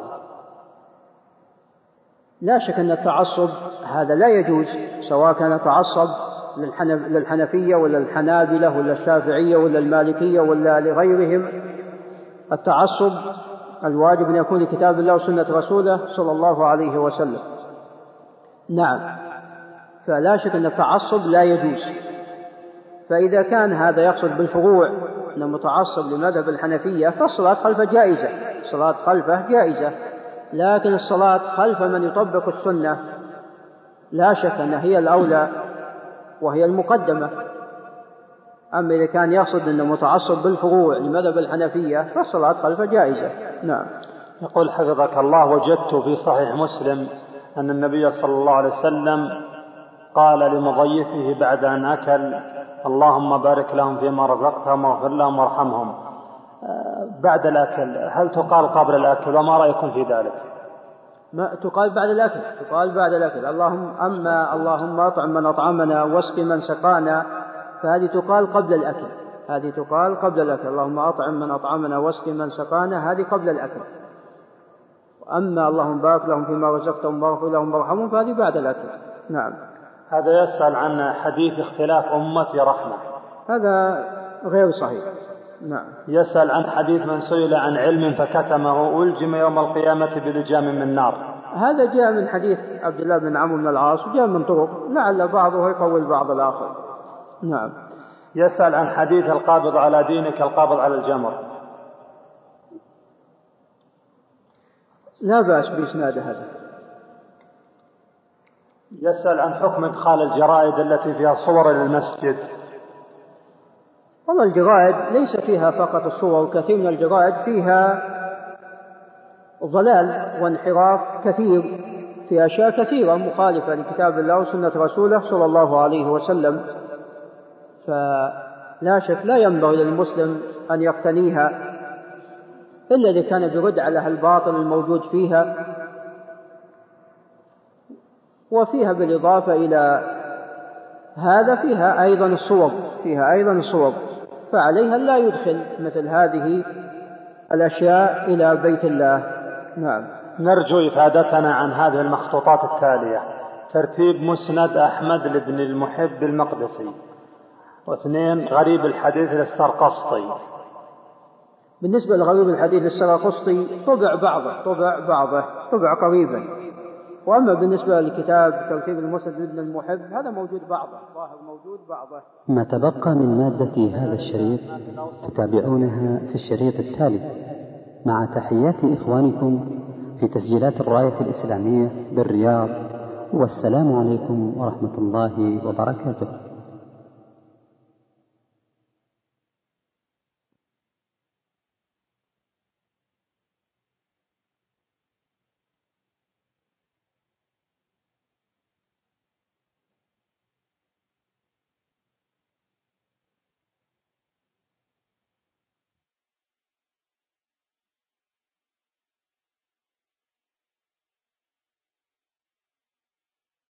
لا شك أن التعصب هذا لا يجوز، سواء كان تعصب للحنفية ولا الحنابلة ولا الشافعية ولا المالكية ولا لغيرهم. التعصب الواجب أن يكون لكتاب الله وسنة رسوله صلى الله عليه وسلم. نعم. فلا شك أن التعصب لا يجوز، فإذا كان هذا يقصد بالفروع أنه متعصب لمذهب الحنفية فالصلاة خلفه جائزة، الصلاة خلفه جائزة، لكن الصلاة خلف من يطبق السنة لا شك أن هي الأولى وهي المقدمة. أما إذا كان يقصد أنه متعصب بالفروع لمذهب الحنفية فالصلاة خلفه جائزة. نعم. يقول حفظك الله، وجدت في صحيح مسلم أن النبي صلى الله عليه وسلم قال لمضيفه بعد أن أكل: اللهم بارك لهم فيما رزقتهم واغفر لهم وارحمهم. بعد الأكل هل تقال قبل الأكل، وما رأيكم في ذلك؟ ما تقال بعد الأكل، تقال بعد الأكل. اللهم أما اللهم أطعم من أطعمنا واسق من سقانا، فهذه تقال قبل الأكل، هذه تقال قبل الأكل. اللهم أطعم من أطعمنا واسق من سقانا، هذه قبل الأكل. أما اللهم بارك لهم فيما رزقتهم واغفر لهم وارحمهم، فهذه بعد الأكل. نعم. هذا يسأل عن حديث اختلاف أمتي رحمة، هذا غير صحيح. نعم. يسأل عن حديث من سئل عن علم فكتمه ألجم يوم القيامة بلجام من نار، هذا جاء من حديث عبد الله بن عمرو بن العاص وجاء من طرق لعل بعضه يقوي البعض الآخر. نعم. يسأل عن حديث القابض على دينك القابض على الجمر، لا بأس بإسناد هذا. يسأل عن حكم إدخال الجرائد التي فيها صور للمسجد. والله الجرائد ليس فيها فقط الصور، كثير من الجرائد فيها ضلال وانحراف كثير في أشياء كثيرة مخالفة لكتاب الله وسنة رسوله صلى الله عليه وسلم، فلا شك لا ينبغي للمسلم أن يقتنيها إلا إذا كان برد على الباطل الموجود فيها. وفيها بالإضافة إلى هذا فيها أيضا الصور، فيها أيضا الصور، فعليها لا يدخل مثل هذه الأشياء إلى بيت الله. نعم. نرجو إفادتنا عن هذه المخطوطات التالية: ترتيب مسند أحمد لابن المحب المقدسي، واثنين غريب الحديث للسرقسطي. بالنسبة لغريب الحديث للسرقسطي طبع بعضه طبع بعضه طبع قريبا، وأما بالنسبة لكتاب ترتيب المسند لابن المحب هذا موجود بعضه، ظاهر موجود بعضه. ما تبقى من مادة هذا الشريط تتابعونها في الشريط التالي، مع تحيات إخوانكم في تسجيلات الراية الإسلامية بالرياض، والسلام عليكم ورحمة الله وبركاته.